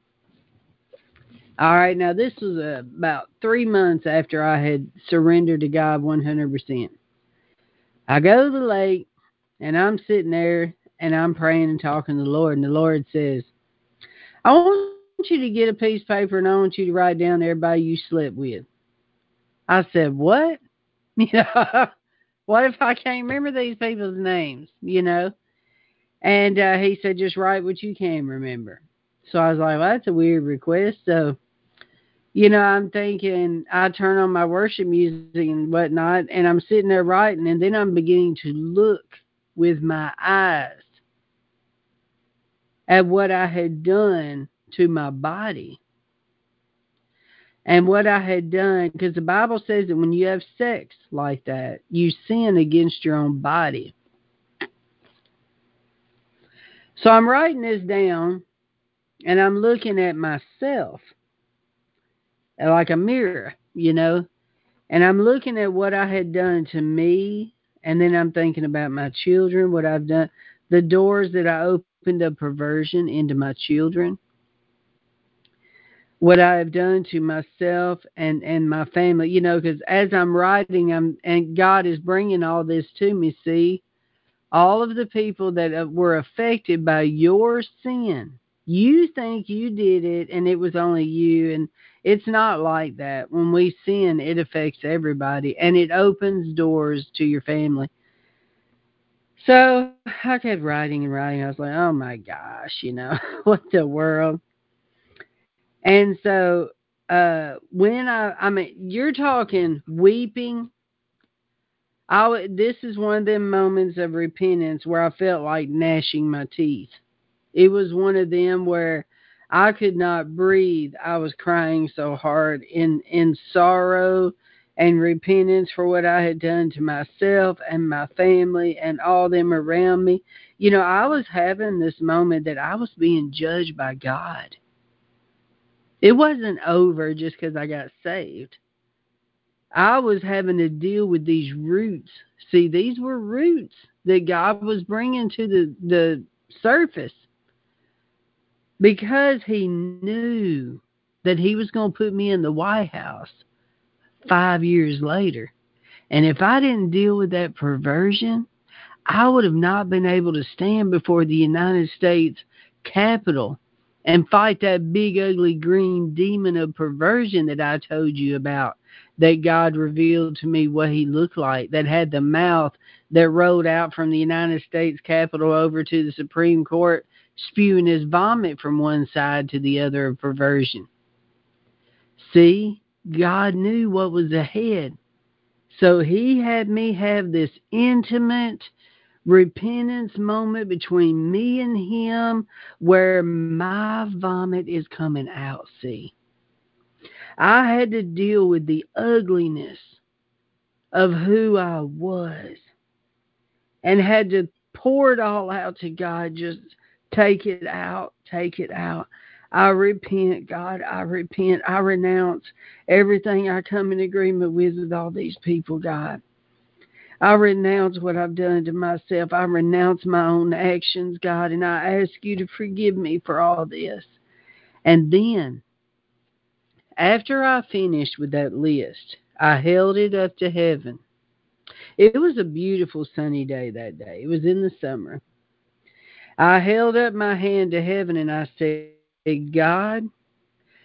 Speaker 1: All right, now this was about 3 months after I had surrendered to God 100%. I go to the lake, and I'm sitting there, and I'm praying and talking to the Lord, and the Lord says, I want you to get a piece of paper, and I want you to write down everybody you slept with. I said, what? What if I can't remember these people's names, And he said, just write what you can remember. So I was like, well, that's a weird request. So, I'm thinking, I turn on my worship music and whatnot, and I'm sitting there writing, and then I'm beginning to look with my eyes at what I had done to my body. And what I had done, because the Bible says that when you have sex like that, you sin against your own body. So I'm writing this down, and I'm looking at myself like a mirror, and I'm looking at what I had done to me, and then I'm thinking about my children, what I've done, the doors that I opened of perversion into my children, what I have done to myself and my family, because as I'm writing, and God is bringing all this to me, see, all of the people that were affected by your sin. You think you did it and it was only you, and it's not like that. When we sin, it affects everybody, and it opens doors to your family. So I kept writing and writing. I was like, oh my gosh, what the world? And so when you're talking weeping. This is one of them moments of repentance where I felt like gnashing my teeth. It was one of them where I could not breathe. I was crying so hard in sorrow and repentance for what I had done to myself and my family and all them around me. I was having this moment that I was being judged by God. It wasn't over just because I got saved. I was having to deal with these roots. See, these were roots that God was bringing to the surface because He knew that He was going to put me in the White House 5 years later. And if I didn't deal with that perversion, I would have not been able to stand before the United States Capitol and fight that big, ugly, green demon of perversion that I told you about, that God revealed to me what he looked like, that had the mouth that rolled out from the United States Capitol over to the Supreme Court, spewing his vomit from one side to the other of perversion. See, God knew what was ahead. So he had me have this intimate repentance moment between me and him where my vomit is coming out, see. I had to deal with the ugliness of who I was and had to pour it all out to God. Just take it out, take it out. I repent, God, I repent. I renounce everything I come in agreement with all these people, God. I renounce what I've done to myself. I renounce my own actions, God, and I ask you to forgive me for all this. And then, after I finished with that list, I held it up to heaven. It was a beautiful sunny day that day. It was in the summer. I held up my hand to heaven and I said, God,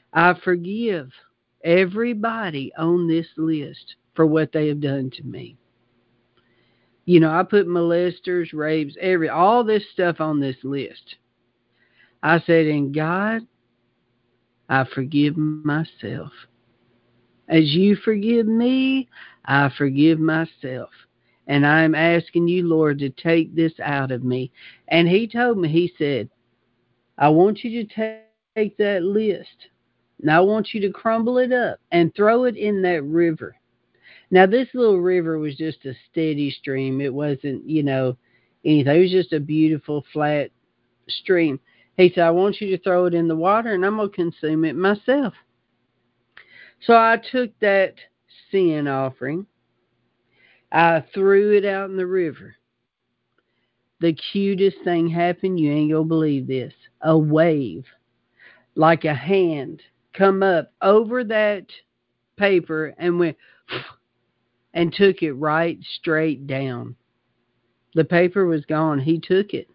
Speaker 1: I forgive everybody on this list for what they have done to me. You know, I put molesters, rapes, all this stuff on this list. I said, in God, I forgive myself. As you forgive me, I forgive myself. And I'm asking you, Lord, to take this out of me. And he told me, he said, I want you to take that list. And I want you to crumble it up and throw it in that river. Now, this little river was just a steady stream. It wasn't, anything. It was just a beautiful, flat stream. He said, I want you to throw it in the water, and I'm going to consume it myself. So I took that sin offering. I threw it out in the river. The cutest thing happened. You ain't going to believe this. A wave, like a hand, come up over that paper and went and took it right straight down. The paper was gone. He took it.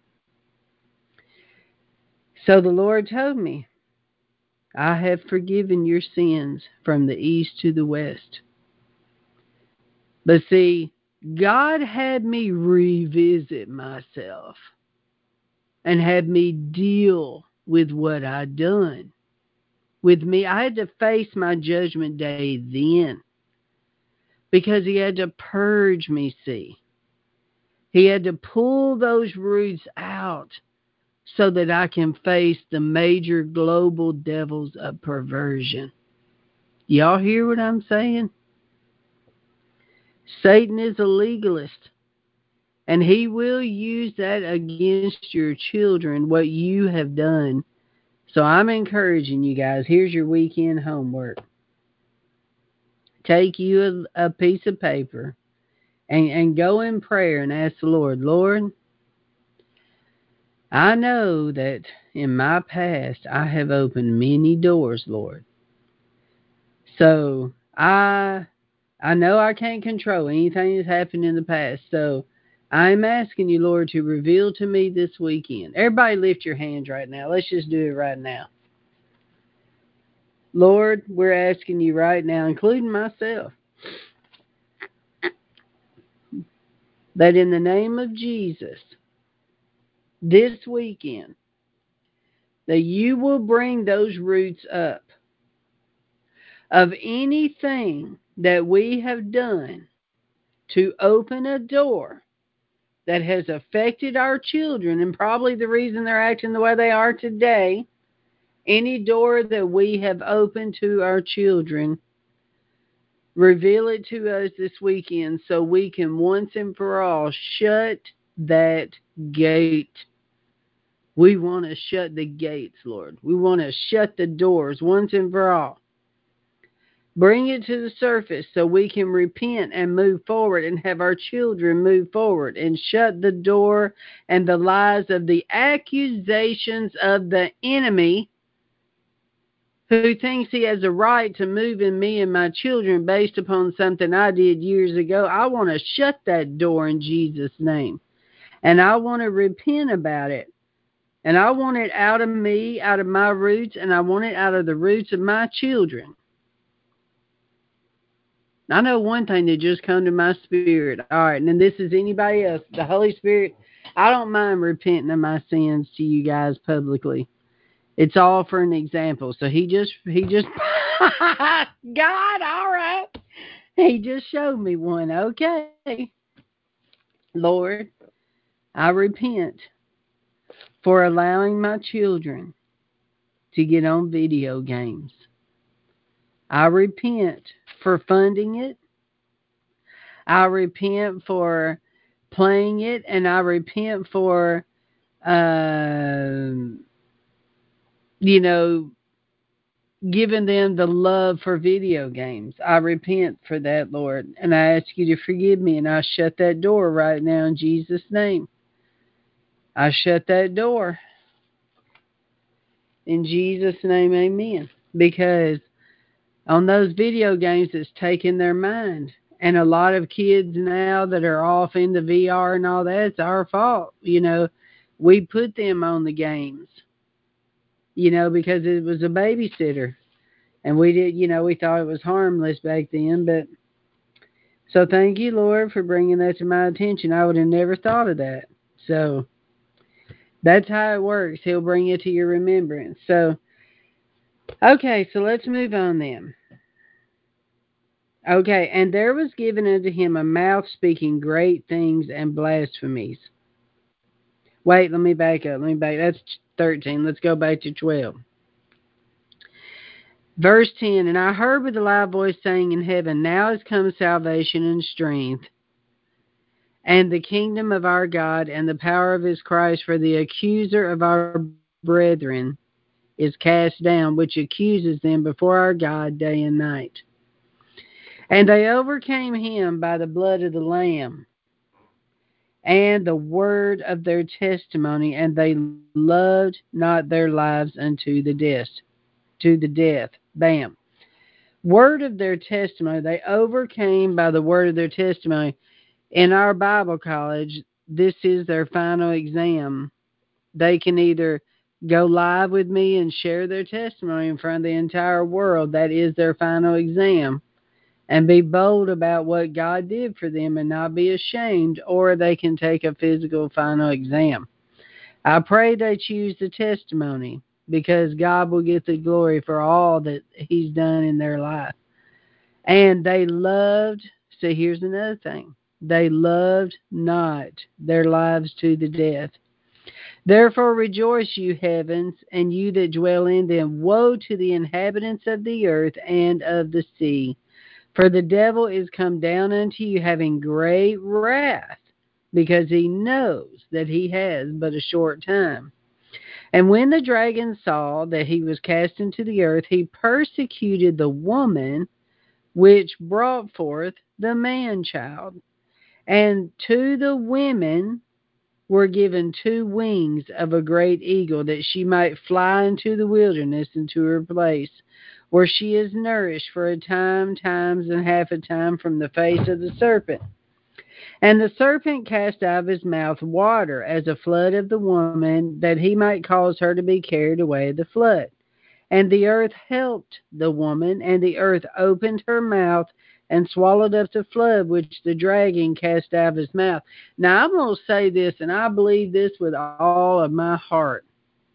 Speaker 1: So the Lord told me, I have forgiven your sins from the east to the west. But see, God had me revisit myself and had me deal with what I'd done. With me, I had to face my judgment day then because he had to purge me, see. He had to pull those roots out so that I can face the major global devils of perversion. Y'all hear what I'm saying? Satan is a legalist, and he will use that against your children, what you have done. So I'm encouraging you guys, here's your weekend homework. Take you a piece of paper and go in prayer and ask the Lord, Lord, I know that in my past I have opened many doors, Lord. So I know I can't control anything that's happened in the past. So I'm asking you, Lord, to reveal to me this weekend. Everybody lift your hands right now. Let's just do it right now. Lord, we're asking you right now, including myself, that in the name of Jesus, this weekend, that you will bring those roots up of anything that we have done to open a door that has affected our children and probably the reason they're acting the way they are today. Any door that we have opened to our children, reveal it to us this weekend so we can once and for all shut that gate. We want to shut the gates, Lord. We want to shut the doors once and for all. Bring it to the surface so we can repent and move forward and have our children move forward and shut the door and the lies of the accusations of the enemy who thinks he has a right to move in me and my children based upon something I did years ago. I want to shut that door in Jesus' name. And I want to repent about it. And I want it out of me, out of my roots, and I want it out of the roots of my children. I know one thing that just come to my spirit. All right, and then this is anybody else. The Holy Spirit, I don't mind repenting of my sins to you guys publicly. It's all for an example. So he just God, all right. He just showed me one. Okay. Lord, I repent for allowing my children to get on video games. I repent for funding it. I repent for playing it, and I repent for, giving them the love for video games. I repent for that, Lord, and I ask you to forgive me, and I shut that door right now in Jesus' name. I shut that door. In Jesus' name, amen. Because on those video games, it's taking their mind. And a lot of kids now that are off in the VR and all that, it's our fault. We put them on the games, because it was a babysitter. And we did, we thought it was harmless back then, but so thank you, Lord, for bringing that to my attention. I would have never thought of that. So that's how it works. He'll bring it to your remembrance. So, okay, so let's move on then. Okay, and there was given unto him a mouth speaking great things and blasphemies. Wait, let me back up. That's 13. Let's go back to 12. Verse 10, and I heard with a loud voice saying in heaven, now is come salvation and strength, and the kingdom of our God, and the power of his Christ, for the accuser of our brethren is cast down, which accuses them before our God day and night. And they overcame him by the blood of the Lamb and the word of their testimony, and they loved not their lives unto the death. Bam. Word of their testimony. They overcame by the word of their testimony. In our Bible college, this is their final exam. They can either go live with me and share their testimony in front of the entire world. That is their final exam. And be bold about what God did for them and not be ashamed, or they can take a physical final exam. I pray they choose the testimony, because God will get the glory for all that he's done in their life. And they loved, see, here's another thing. They loved not their lives to the death. Therefore rejoice, you heavens, and you that dwell in them. Woe to the inhabitants of the earth and of the sea. For the devil is come down unto you, having great wrath, because he knows that he has but a short time. And when the dragon saw that he was cast into the earth, he persecuted the woman which brought forth the man-child. And to the women were given 2 wings of a great eagle, that she might fly into the wilderness, into her place, where she is nourished for a time, times, and half a time from the face of the serpent. And the serpent cast out of his mouth water as a flood of the woman, that he might cause her to be carried away of the flood. And the earth helped the woman, and the earth opened her mouth and swallowed up the flood which the dragon cast out of his mouth. Now, I'm going to say this, and I believe this with all of my heart.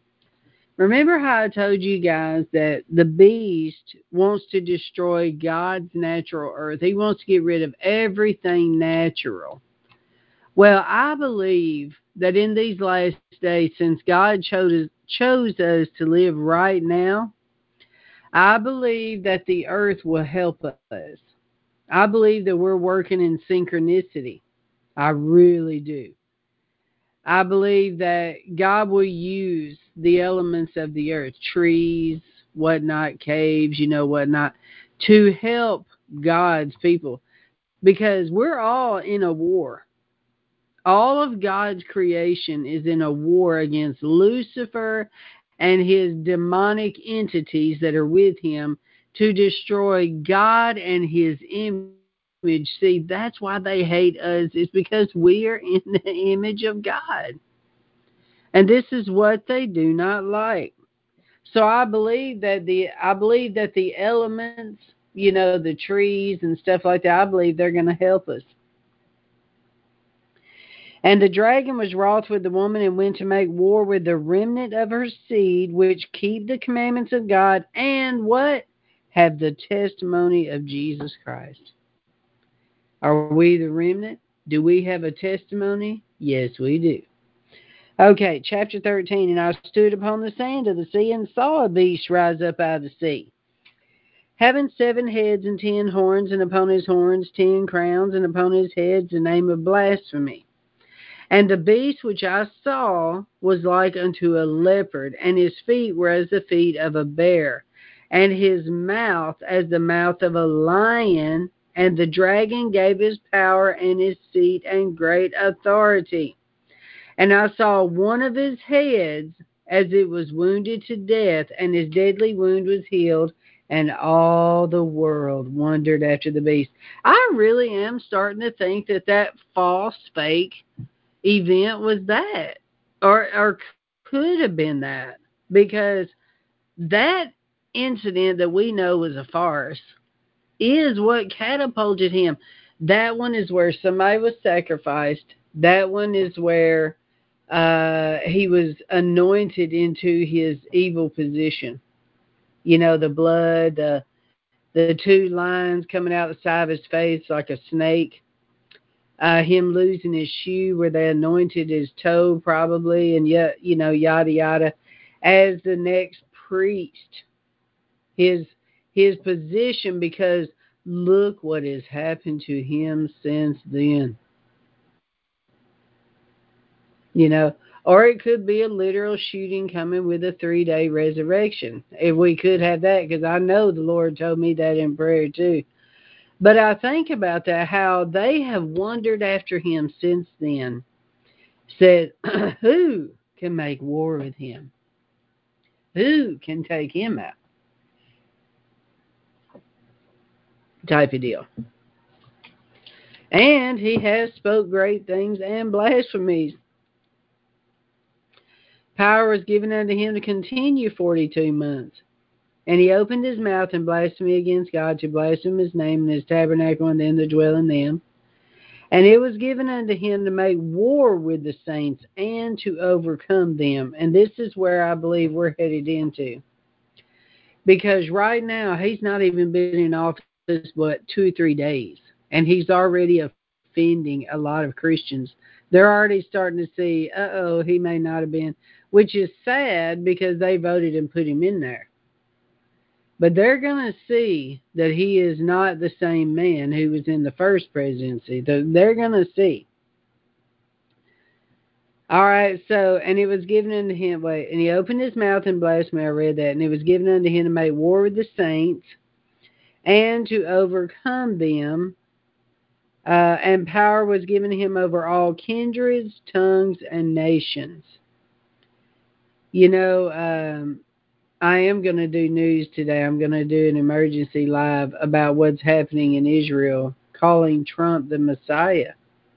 Speaker 1: Remember how I told you guys that the beast wants to destroy God's natural earth? He wants to get rid of everything natural. Well, I believe that in these last days, since God chose us to live right now, I believe that the earth will help us. I believe that we're working in synchronicity. I really do. I believe that God will use the elements of the earth, trees, whatnot, caves, whatnot, to help God's people. Because we're all in a war. All of God's creation is in a war against Lucifer and his demonic entities that are with him to destroy God and his image. See, that's why they hate us. It's because we are in the image of God. And this is what they do not like. So I believe that the elements, the trees and stuff like that, I believe they're going to help us. And the dragon was wroth with the woman, and went to make war with the remnant of her seed, which keep the commandments of God, and what? Have the testimony of Jesus Christ. Are we the remnant? Do we have a testimony? Yes, we do. Okay, chapter 13. And I stood upon the sand of the sea, and saw a beast rise up out of the sea, having 7 heads and 10 horns, and upon his horns 10 crowns, and upon his heads the name of blasphemy. And the beast which I saw was like unto a leopard, and his feet were as the feet of a bear, and his mouth as the mouth of a lion. And the dragon gave his power and his seat and great authority. And I saw one of his heads as it was wounded to death, and his deadly wound was healed, and all the world wondered after the beast. I really am starting to think that false, fake event was that, or could have been that, because that incident that we know was a farce is what catapulted him. That one is where somebody was sacrificed. That one is where he was anointed into his evil position. You know, the blood, the two lines coming out the side of his face like a snake. Him losing his shoe where they anointed his toe probably, and yet, you know, yada yada. As the next priest, his position, because look what has happened to him since then. You know, or it could be a literal shooting coming with a 3-day resurrection. If we could have that, because I know the Lord told me that in prayer too. But I think about that, how they have wondered after him since then. Said, who can make war with him? Who can take him out? Type of deal. And he has spoke great things and blasphemies. Power was given unto him to continue 42 months. And he opened his mouth in blasphemy against God, to blaspheme his name and his tabernacle and them that dwell in them. And it was given unto him to make war with the saints and to overcome them. And this is where I believe we're headed into. Because right now, he's not even been in office but 2 or 3 days. And he's already offending a lot of Christians. They're already starting to see, he may not have been, which is sad because they voted and put him in there. But they're going to see that he is not the same man who was in the first presidency. They're going to see. All right, so, and it was given unto him, and he opened his mouth in blasphemy, I read that, and it was given unto him to make war with the saints and to overcome them, and power was given to him over all kindreds, tongues, and nations. You know, I am going to do news today. I'm going to do an emergency live about what's happening in Israel, calling Trump the Messiah.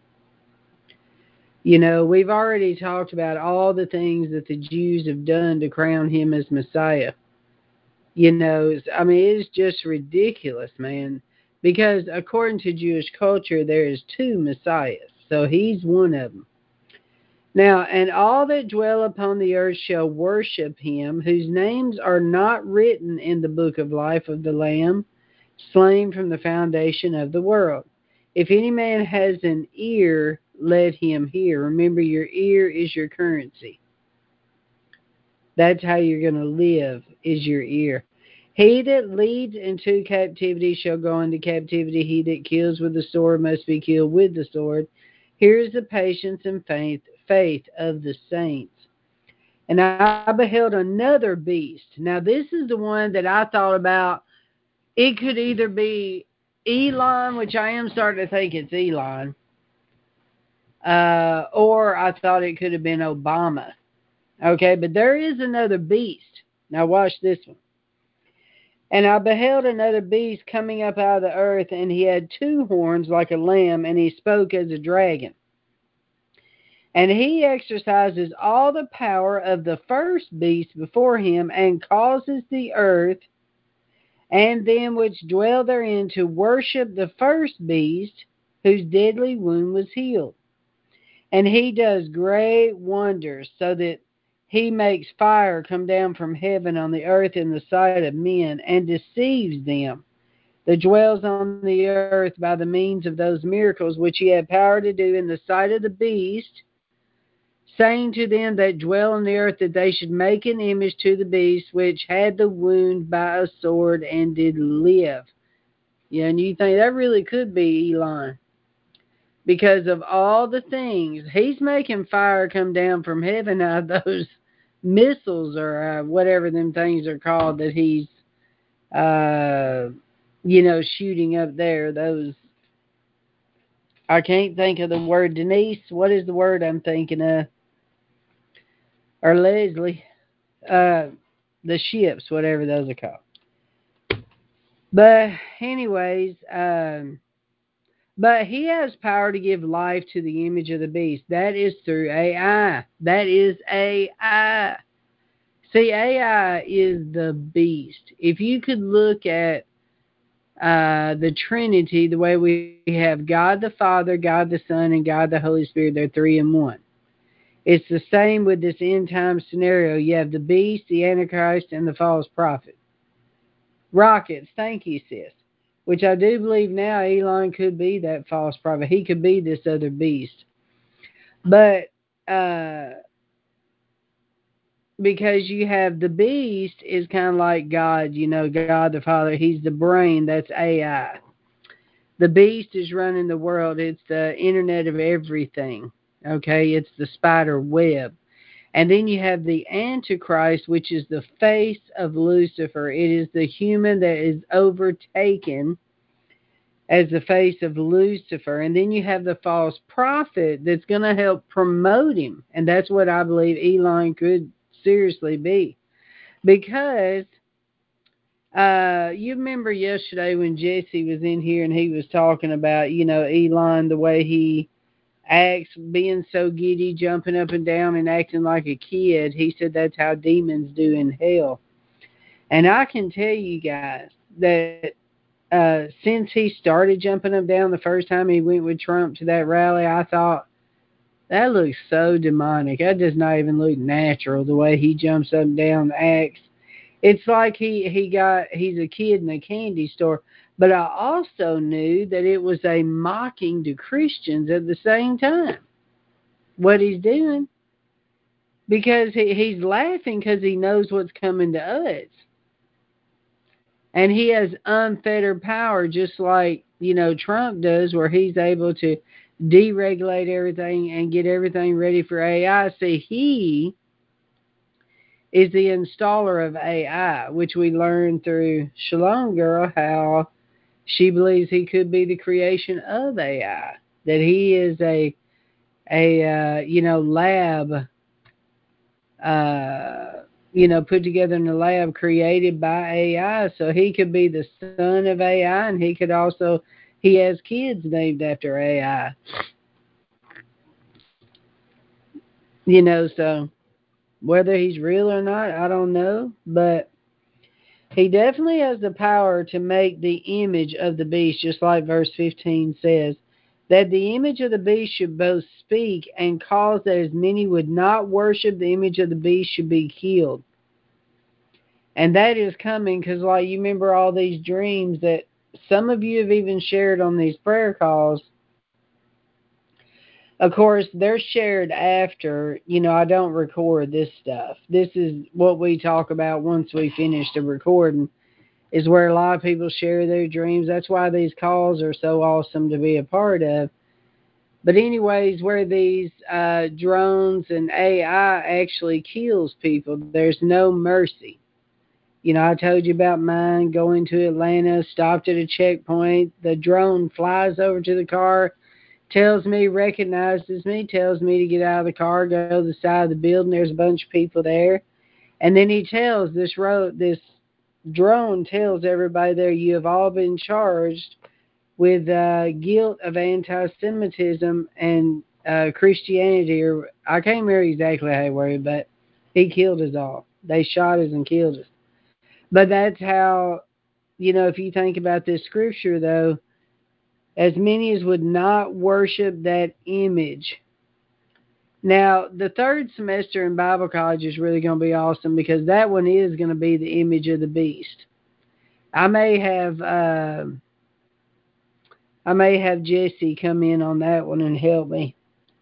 Speaker 1: You know, we've already talked about all the things that the Jews have done to crown him as Messiah. You know, I mean, it's just ridiculous, man. Because according to Jewish culture, there is 2 Messiahs. So he's one of them. Now, and all that dwell upon the earth shall worship him, whose names are not written in the book of life of the Lamb, slain from the foundation of the world. If any man has an ear, let him hear. Remember, your ear is your currency. That's how you're going to live, is your ear. He that leads into captivity shall go into captivity. He that kills with the sword must be killed with the sword. Here is the patience and faith of the saints. And I beheld another beast. Now, this is the one that I thought about. It could either be Elon, which I am starting to think it's Elon, or I thought it could have been Obama. Okay, but there is another beast. Now, watch this one. And I beheld another beast coming up out of the earth, and he had 2 horns like a lamb, and he spoke as a dragon. And he exercises all the power of the first beast before him, and causes the earth and them which dwell therein to worship the first beast, whose deadly wound was healed. And he does great wonders, so that he makes fire come down from heaven on the earth in the sight of men, and deceives them that dwells on the earth by the means of those miracles which he had power to do in the sight of the beast, saying to them that dwell on the earth that they should make an image to the beast which had the wound by a sword and did live. Yeah, and you think that really could be Elon. Because of all the things, he's making fire come down from heaven out of those missiles or whatever them things are called that he's, shooting up there. Those, I can't think of the word. Denise, what is the word I'm thinking of? Or Leslie, the ships, whatever those are called. But anyways, but he has power to give life to the image of the beast. That is through AI. That is AI. See, AI is the beast. If you could look at the Trinity, the way we have God the Father, God the Son, and God the Holy Spirit, they're three in one. It's the same with this end time scenario. You have the beast, the Antichrist, and the false prophet. Rockets, thank you, sis. Which I do believe now Elon could be that false prophet. He could be this other beast. But because you have the beast is kind of like God, God the Father. He's the brain, that's AI. The beast is running the world. It's the internet of everything. Okay, it's the spider web. And then you have the Antichrist, which is the face of Lucifer. It is the human that is overtaken as the face of Lucifer. And then you have the false prophet that's going to help promote him. And that's what I believe Elon could seriously be. Because you remember yesterday when Jesse was in here and he was talking about, Elon, the way he acts, being so giddy, jumping up and down and acting like a kid. He said that's how demons do in hell. And I can tell you guys that since he started jumping up and down the first time he went with Trump to that rally, I thought, that looks so demonic. That does not even look natural, the way he jumps up and down and acts. It's like he's a kid in a candy store. But I also knew that it was a mocking to Christians at the same time, what he's doing. Because he's laughing because he knows what's coming to us. And he has unfettered power just like, Trump does, where he's able to deregulate everything and get everything ready for AI. See, he is the installer of AI, which we learned through Shalom Girl, how she believes he could be the creation of AI, that he is a lab, put together in a lab created by AI. So he could be the son of AI, and he has kids named after AI. So whether he's real or not, I don't know, but he definitely has the power to make the image of the beast, just like verse 15 says, that the image of the beast should both speak and cause that as many would not worship the image of the beast should be killed. And that is coming because, like, you remember all these dreams that some of you have even shared on these prayer calls. Of course, they're shared after, I don't record this stuff. This is what we talk about once we finish the recording, is where a lot of people share their dreams. That's why these calls are so awesome to be a part of. But anyways, where these drones and AI actually kills people, there's no mercy. I told you about mine going to Atlanta, stopped at a checkpoint. The drone flies over to the car, recognizes me, tells me to get out of the car, go to the side of the building. There's a bunch of people there. And then he tells this drone tells everybody there, you have all been charged with guilt of anti-Semitism and Christianity. Or I can't remember exactly how he worded, but he killed us all. They shot us and killed us. But that's how, if you think about this scripture, though, as many as would not worship that image. Now, the third semester in Bible college is really going to be awesome because that one is going to be the image of the beast. I may have Jesse come in on that one and help me,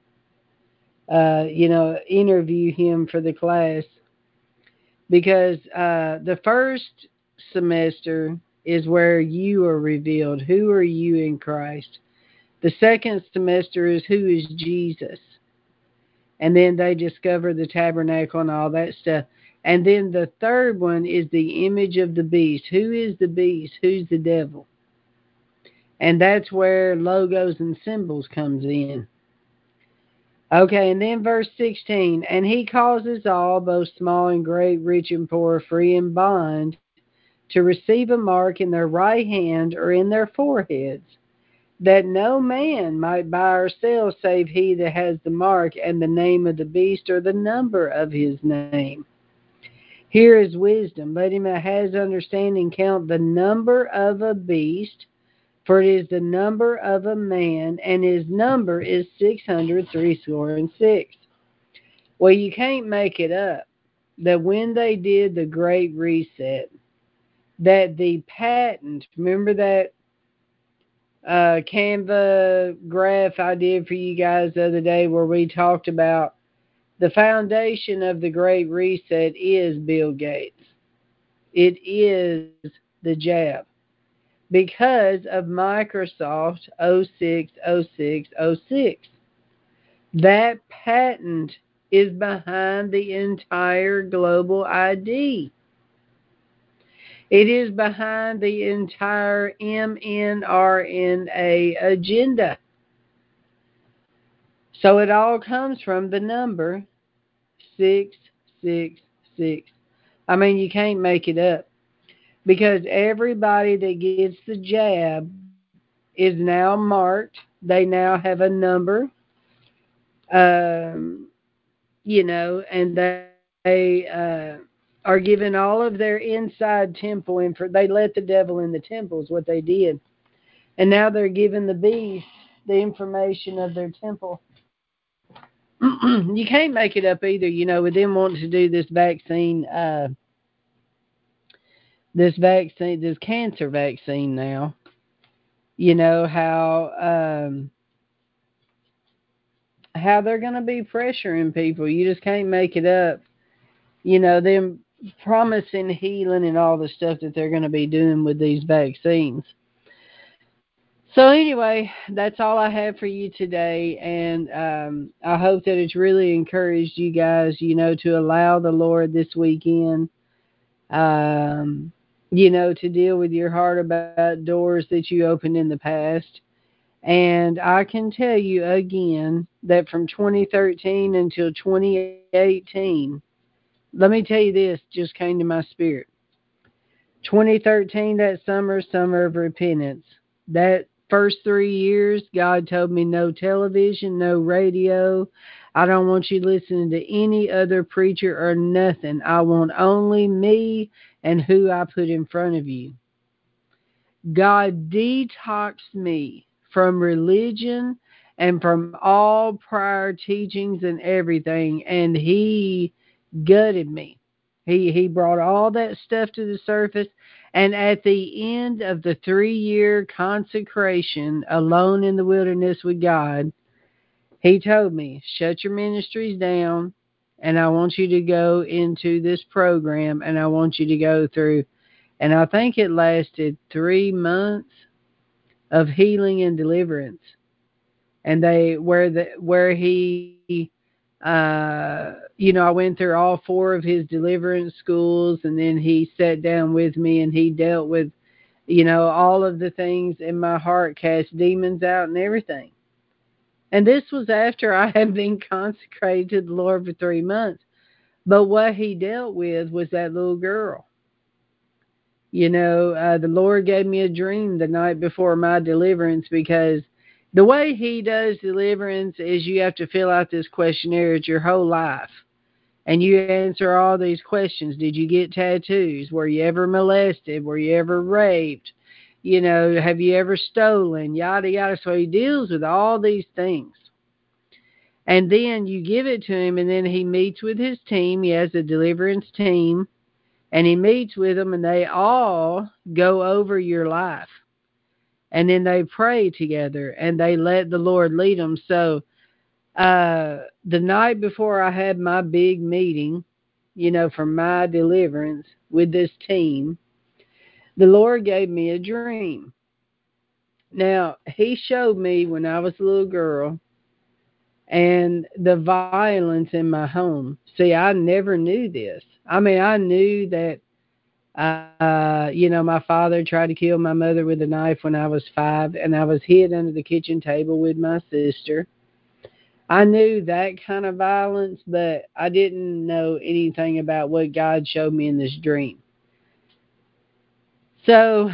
Speaker 1: interview him for the class. Because the first semester is where you are revealed. Who are you in Christ? The second semester is who is Jesus? And then they discover the tabernacle and all that stuff. And then the third one is the image of the beast. Who is the beast? Who's the devil? And that's where logos and symbols comes in. Okay, and then verse 16, and he causes all, both small and great, rich and poor, free and bond, to receive a mark in their right hand or in their foreheads, that no man might buy or sell save he that has the mark and the name of the beast or the number of his name. Here is wisdom. Let him that has understanding count the number of a beast, for it is the number of a man, and his number is 666. Well, you can't make it up that when they did the Great Reset, that the patent, remember that Canva graph I did for you guys the other day where we talked about the foundation of the Great Reset is Bill Gates. It is the jab because of Microsoft 060606. That patent is behind the entire global ID. It is behind the entire mRNA agenda. So it all comes from the number 666. I mean, you can't make it up because everybody that gets the jab is now marked. They now have a number, and they are given all of their inside temple info. They let the devil in the temple is what they did. And now they're giving the beast the information of their temple. You can't make it up either, with them wanting to do this cancer vaccine now. How they're going to be pressuring people. You just can't make it up. Them promising healing and all the stuff that they're going to be doing with these vaccines. So anyway, that's all I have for you today, and I hope that it's really encouraged you guys, to allow the Lord this weekend, to deal with your heart about doors that you opened in the past. And I can tell you again that from 2013 until 2018, let me tell you this, just came to my spirit. 2013, that summer of repentance. That first 3 years, God told me no television, no radio. I don't want you listening to any other preacher or nothing. I want only me and who I put in front of you. God detoxed me from religion and from all prior teachings and everything, and He gutted me. He brought all that stuff to the surface, and at the end of the 3-year consecration alone in the wilderness with God, He told me, shut your ministries down, and I want you to go into this program, and I want you to go through. And I think it lasted 3 months of healing and deliverance. And I went through all 4 of his deliverance schools, and then he sat down with me and he dealt with, all of the things in my heart, cast demons out and everything. And this was after I had been consecrated to the Lord for 3 months. But what he dealt with was that little girl. The Lord gave me a dream the night before my deliverance, because the way He does deliverance is you have to fill out this questionnaire. It's your whole life. And you answer all these questions. Did you get tattoos? Were you ever molested? Were you ever raped? Have you ever stolen? Yada, yada. So He deals with all these things. And then you give it to Him, and then He meets with His team. He has a deliverance team. And He meets with them, and they all go over your life. And then they pray together, and they let the Lord lead them. So the night before I had my big meeting, for my deliverance with this team, the Lord gave me a dream. Now, He showed me when I was a little girl and the violence in my home. See, I never knew this. I mean, I knew that my father tried to kill my mother with a knife when I was 5, and I was hid under the kitchen table with my sister. I knew that kind of violence, but I didn't know anything about what God showed me in this dream. So,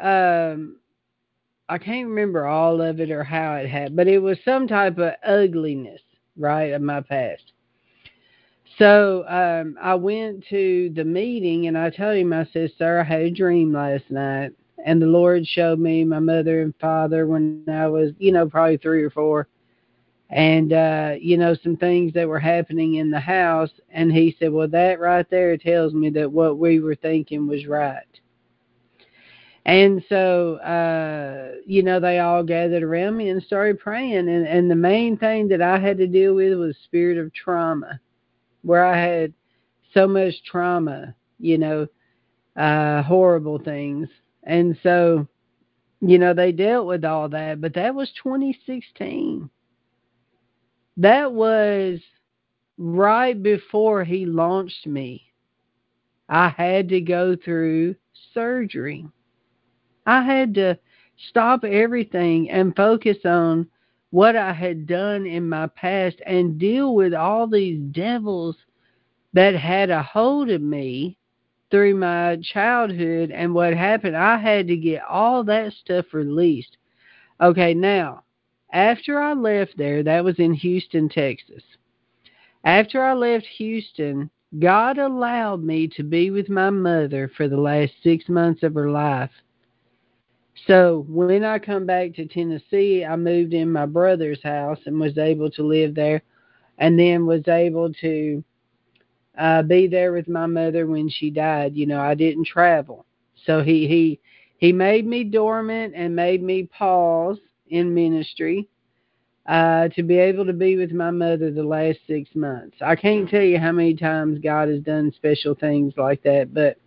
Speaker 1: I can't remember all of it or how it happened, but it was some type of ugliness, right, of my past. So I went to the meeting and I told him, I said, "Sir, I had a dream last night. And the Lord showed me my mother and father when I was, probably 3 or 4. And, some things that were happening in the house." And he said, "Well, that right there tells me that what we were thinking was right." And so, they all gathered around me and started praying. And the main thing that I had to deal with was spirit of trauma, where I had so much trauma, horrible things. And so, they dealt with all that. But that was 2016. That was right before he launched me. I had to go through surgery. I had to stop everything and focus on what I had done in my past and deal with all these devils that had a hold of me through my childhood and what happened. I had to get all that stuff released. Okay, now, after I left there, that was in Houston, Texas. After I left Houston, God allowed me to be with my mother for the last 6 months of her life. So when I come back to Tennessee, I moved in my brother's house and was able to live there, and then was able to be there with my mother when she died. I didn't travel. So he made me dormant and made me pause in ministry to be able to be with my mother the last 6 months. I can't tell you how many times God has done special things like that. But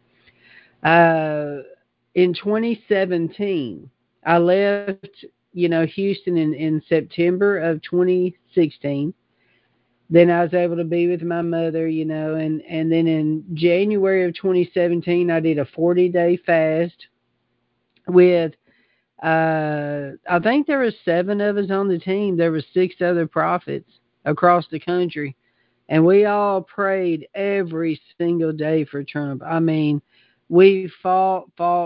Speaker 1: in 2017, I left, Houston in September of 2016. Then I was able to be with my mother, and then in January of 2017, I did a 40-day fast with, I think there were 7 of us on the team. There were 6 other prophets across the country, and we all prayed every single day for Trump. I mean, we fought,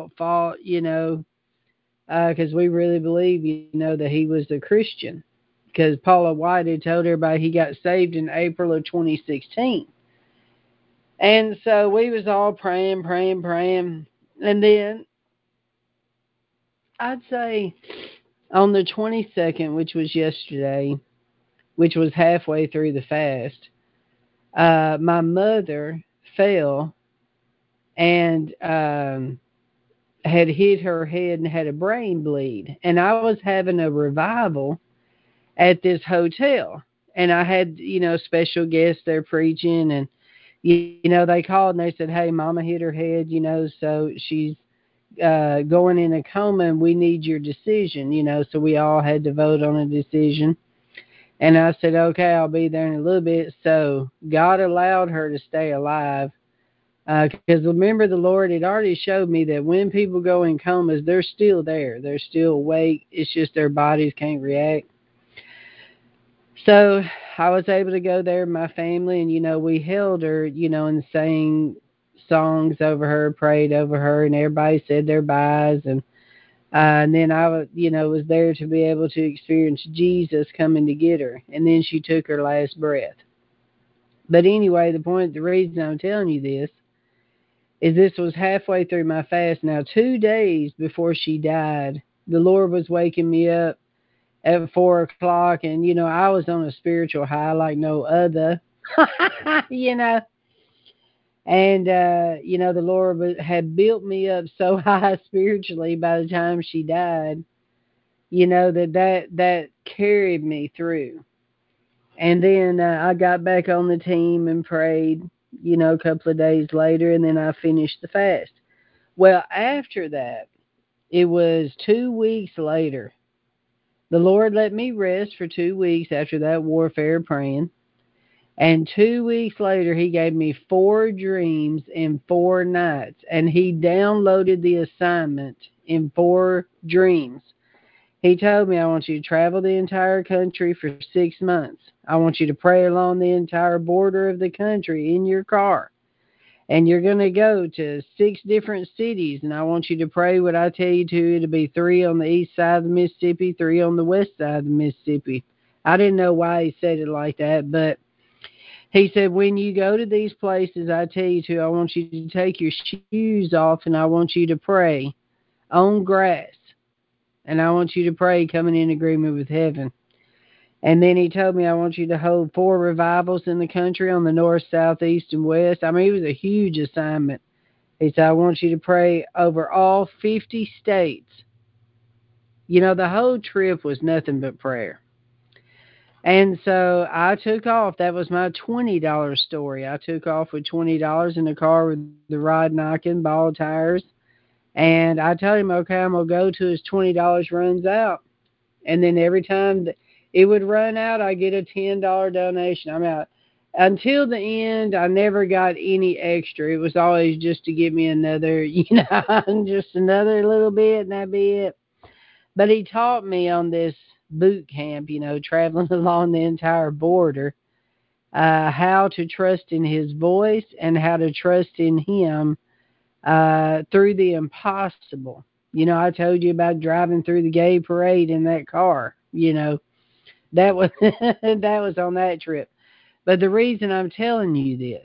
Speaker 1: because we really believe, that he was a Christian. Because Paula White had told everybody he got saved in April of 2016. And so we was all praying. And then I'd say on the 22nd, which was yesterday, which was halfway through the fast, my mother fell and had hit her head and had a brain bleed. And I was having a revival at this hotel. And I had, special guests there preaching. And, they called and they said, "Hey, Mama hit her head, so she's going in a coma and we need your decision." So we all had to vote on a decision. And I said, "Okay, I'll be there in a little bit." So God allowed her to stay alive. Because remember, the Lord had already showed me that when people go in comas, they're still there. They're still awake. It's just their bodies can't react. So I was able to go there with my family, and, we held her, and sang songs over her, prayed over her, and everybody said their byes. And then I was there to be able to experience Jesus coming to get her. And then she took her last breath. But anyway, the reason I'm telling you this is this was halfway through my fast. Now, 2 days before she died, the Lord was waking me up at 4 o'clock, and I was on a spiritual high like no other. And the Lord had built me up so high spiritually by the time she died, that carried me through. And then I got back on the team and prayed, a couple of days later, and then I finished the fast. Well, after that, it was 2 weeks later. The Lord let me rest for 2 weeks after that warfare praying. And 2 weeks later, he gave me 4 dreams in 4 nights. And he downloaded the assignment in 4 dreams. He told me, "I want you to travel the entire country for 6 months. I want you to pray along the entire border of the country in your car. And you're going to go to 6 different cities, and I want you to pray what I tell you to. It'll be 3 on the east side of the Mississippi, 3 on the west side of the Mississippi." I didn't know why he said it like that, but He said, when you go to these places I tell you to, I want you to take your shoes off and I want you to pray on grass. And I want you to pray coming in agreement with heaven. And then he told me, I want you to hold 4 revivals in the country on the north, south, east, and west. I mean, it was a huge assignment. He said, I want you to pray over all 50 states. You know, the whole trip was nothing but prayer. And so I took off. That was my $20 story. I took off with $20 in the car with the rod knocking, ball tires. And I told him, okay, I'm going to go till his $20 runs out. And then every time it would run out, I get a $10 donation. I'm out. Until the end, I never got any extra. It was always just to give me another, just another little bit, and that'd be it. But he taught me on this boot camp, traveling along the entire border, how to trust in his voice and how to trust in him through the impossible. I told you about driving through the gay parade in that car. That was that was on that trip. But the reason I'm telling you this,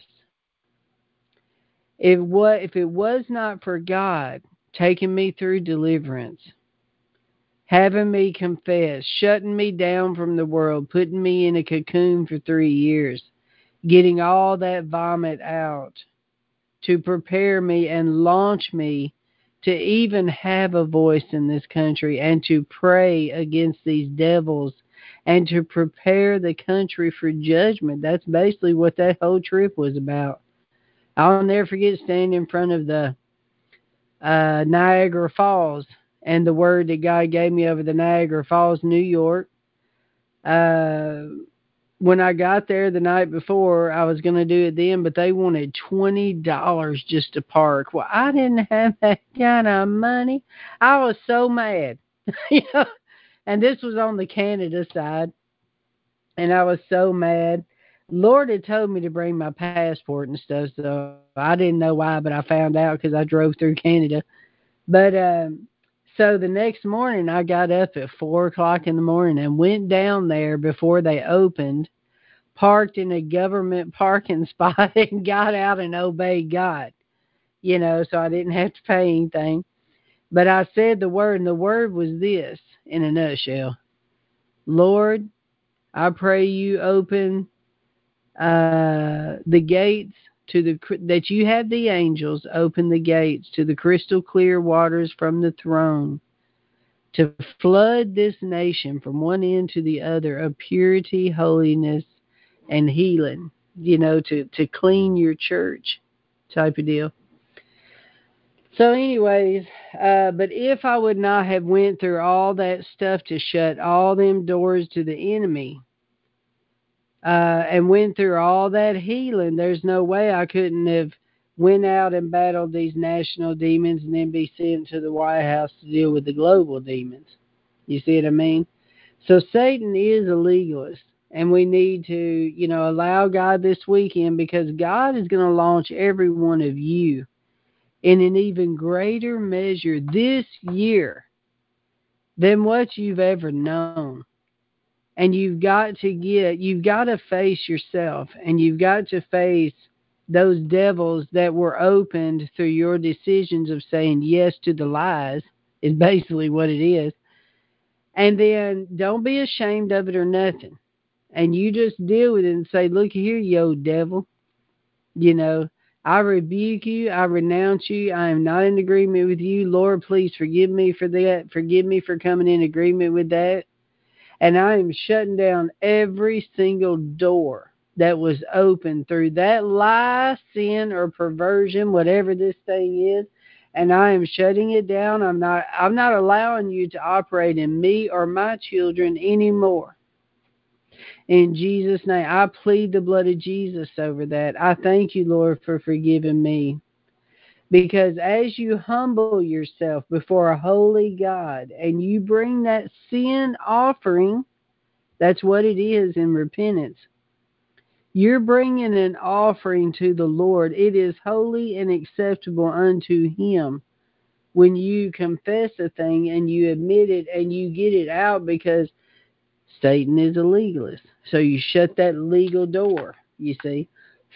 Speaker 1: if it was not for God taking me through deliverance, having me confess, shutting me down from the world, putting me in a cocoon for 3 years, getting all that vomit out to prepare me and launch me to even have a voice in this country and to pray against these devils and to prepare the country for judgment. That's basically what that whole trip was about. I'll never forget standing in front of the Niagara Falls and the word that God gave me over the Niagara Falls, New York. When I got there the night before, I was going to do it then, but they wanted $20 just to park. Well, I didn't have that kind of money. I was so mad. And this was on the Canada side, and I was so mad. Lord had told me to bring my passport and stuff, so I didn't know why, but I found out because I drove through Canada. But so the next morning, I got up at 4 o'clock in the morning and went down there before they opened, parked in a government parking spot, and got out and obeyed God, so I didn't have to pay anything. But I said the word, and the word was this in a nutshell. Lord, I pray you open the gates that you have the angels open the gates to the crystal clear waters from the throne to flood this nation from one end to the other of purity, holiness, and healing, to clean your church type of deal. So anyways, but if I would not have went through all that stuff to shut all them doors to the enemy, and went through all that healing, there's no way I couldn't have went out and battled these national demons and then be sent to the White House to deal with the global demons. You see what I mean? So Satan is a legalist, and we need to, allow God this weekend, because God is going to launch every one of you in an even greater measure this year than what you've ever known. And you've got to face yourself, and you've got to face those devils that were opened through your decisions of saying yes to the lies, is basically what it is. And then don't be ashamed of it or nothing. And you just deal with it and say, look here, yo devil. I rebuke you. I renounce you. I am not in agreement with you. Lord, please forgive me for that. Forgive me for coming in agreement with that. And I am shutting down every single door that was open through that lie, sin, or perversion, whatever this thing is. And I am shutting it down. I'm not allowing you to operate in me or my children anymore. In Jesus' name, I plead the blood of Jesus over that. I thank you, Lord, for forgiving me. Because as you humble yourself before a holy God and you bring that sin offering, that's what it is in repentance. You're bringing an offering to the Lord. It is holy and acceptable unto Him when you confess a thing and you admit it and you get it out, because Satan is a legalist. So you shut that legal door. you see.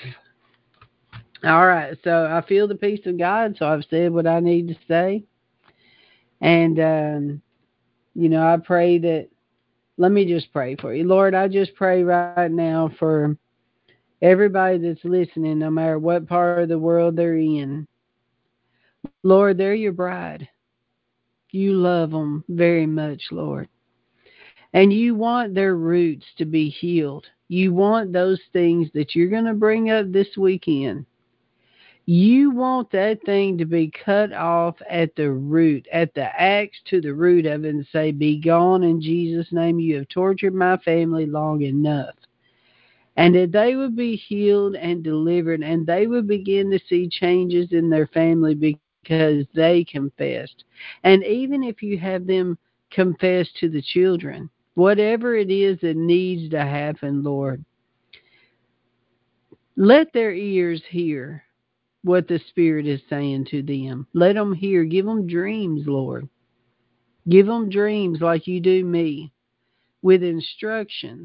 Speaker 1: All right, so I feel the peace of God, so I've said what I need to say. And, I pray that, let me just pray for you. Lord, I just pray right now for everybody that's listening, no matter what part of the world they're in. Lord, they're your bride. You love them very much, Lord. And you want their roots to be healed. You want those things that you're going to bring up this weekend. You want that thing to be cut off at the root, at the axe to the root of it, and say, be gone in Jesus' name. You have tortured my family long enough. And that they would be healed and delivered, and they would begin to see changes in their family because they confessed. And even if you have them confess to the children, whatever it is that needs to happen, Lord, let their ears hear what the Spirit is saying to them. Let them hear. Give them dreams, Lord. Give them dreams like you do me, with instructions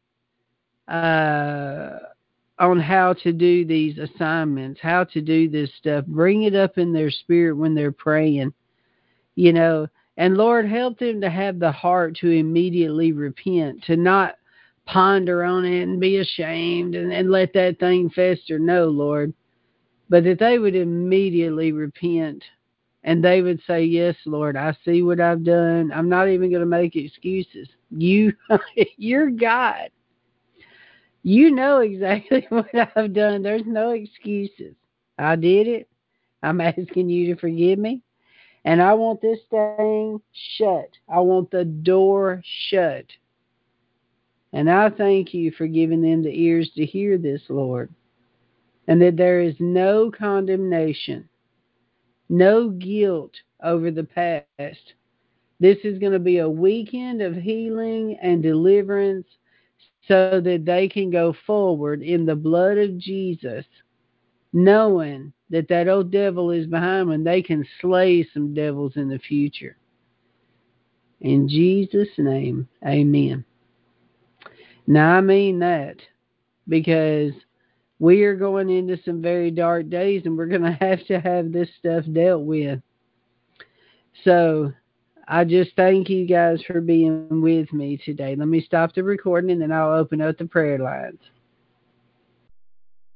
Speaker 1: on how to do these assignments, how to do this stuff. Bring it up in their spirit when they're praying, And Lord, help them to have the heart to immediately repent, to not ponder on it and be ashamed and let that thing fester. No, Lord. But that they would immediately repent and they would say, yes, Lord, I see what I've done. I'm not even going to make excuses. You're God. You know exactly what I've done. There's no excuses. I did it. I'm asking you to forgive me. And I want this thing shut. I want the door shut. And I thank you for giving them the ears to hear this, Lord. And that there is no condemnation, no guilt over the past. This is going to be a weekend of healing and deliverance so that they can go forward in the blood of Jesus, knowing that that old devil is behind them. They can slay some devils in the future. In Jesus' name, amen. Now, I mean that because we are going into some very dark days and we're going to have this stuff dealt with. So I just thank you guys for being with me today. Let me stop the recording and then I'll open up the prayer lines.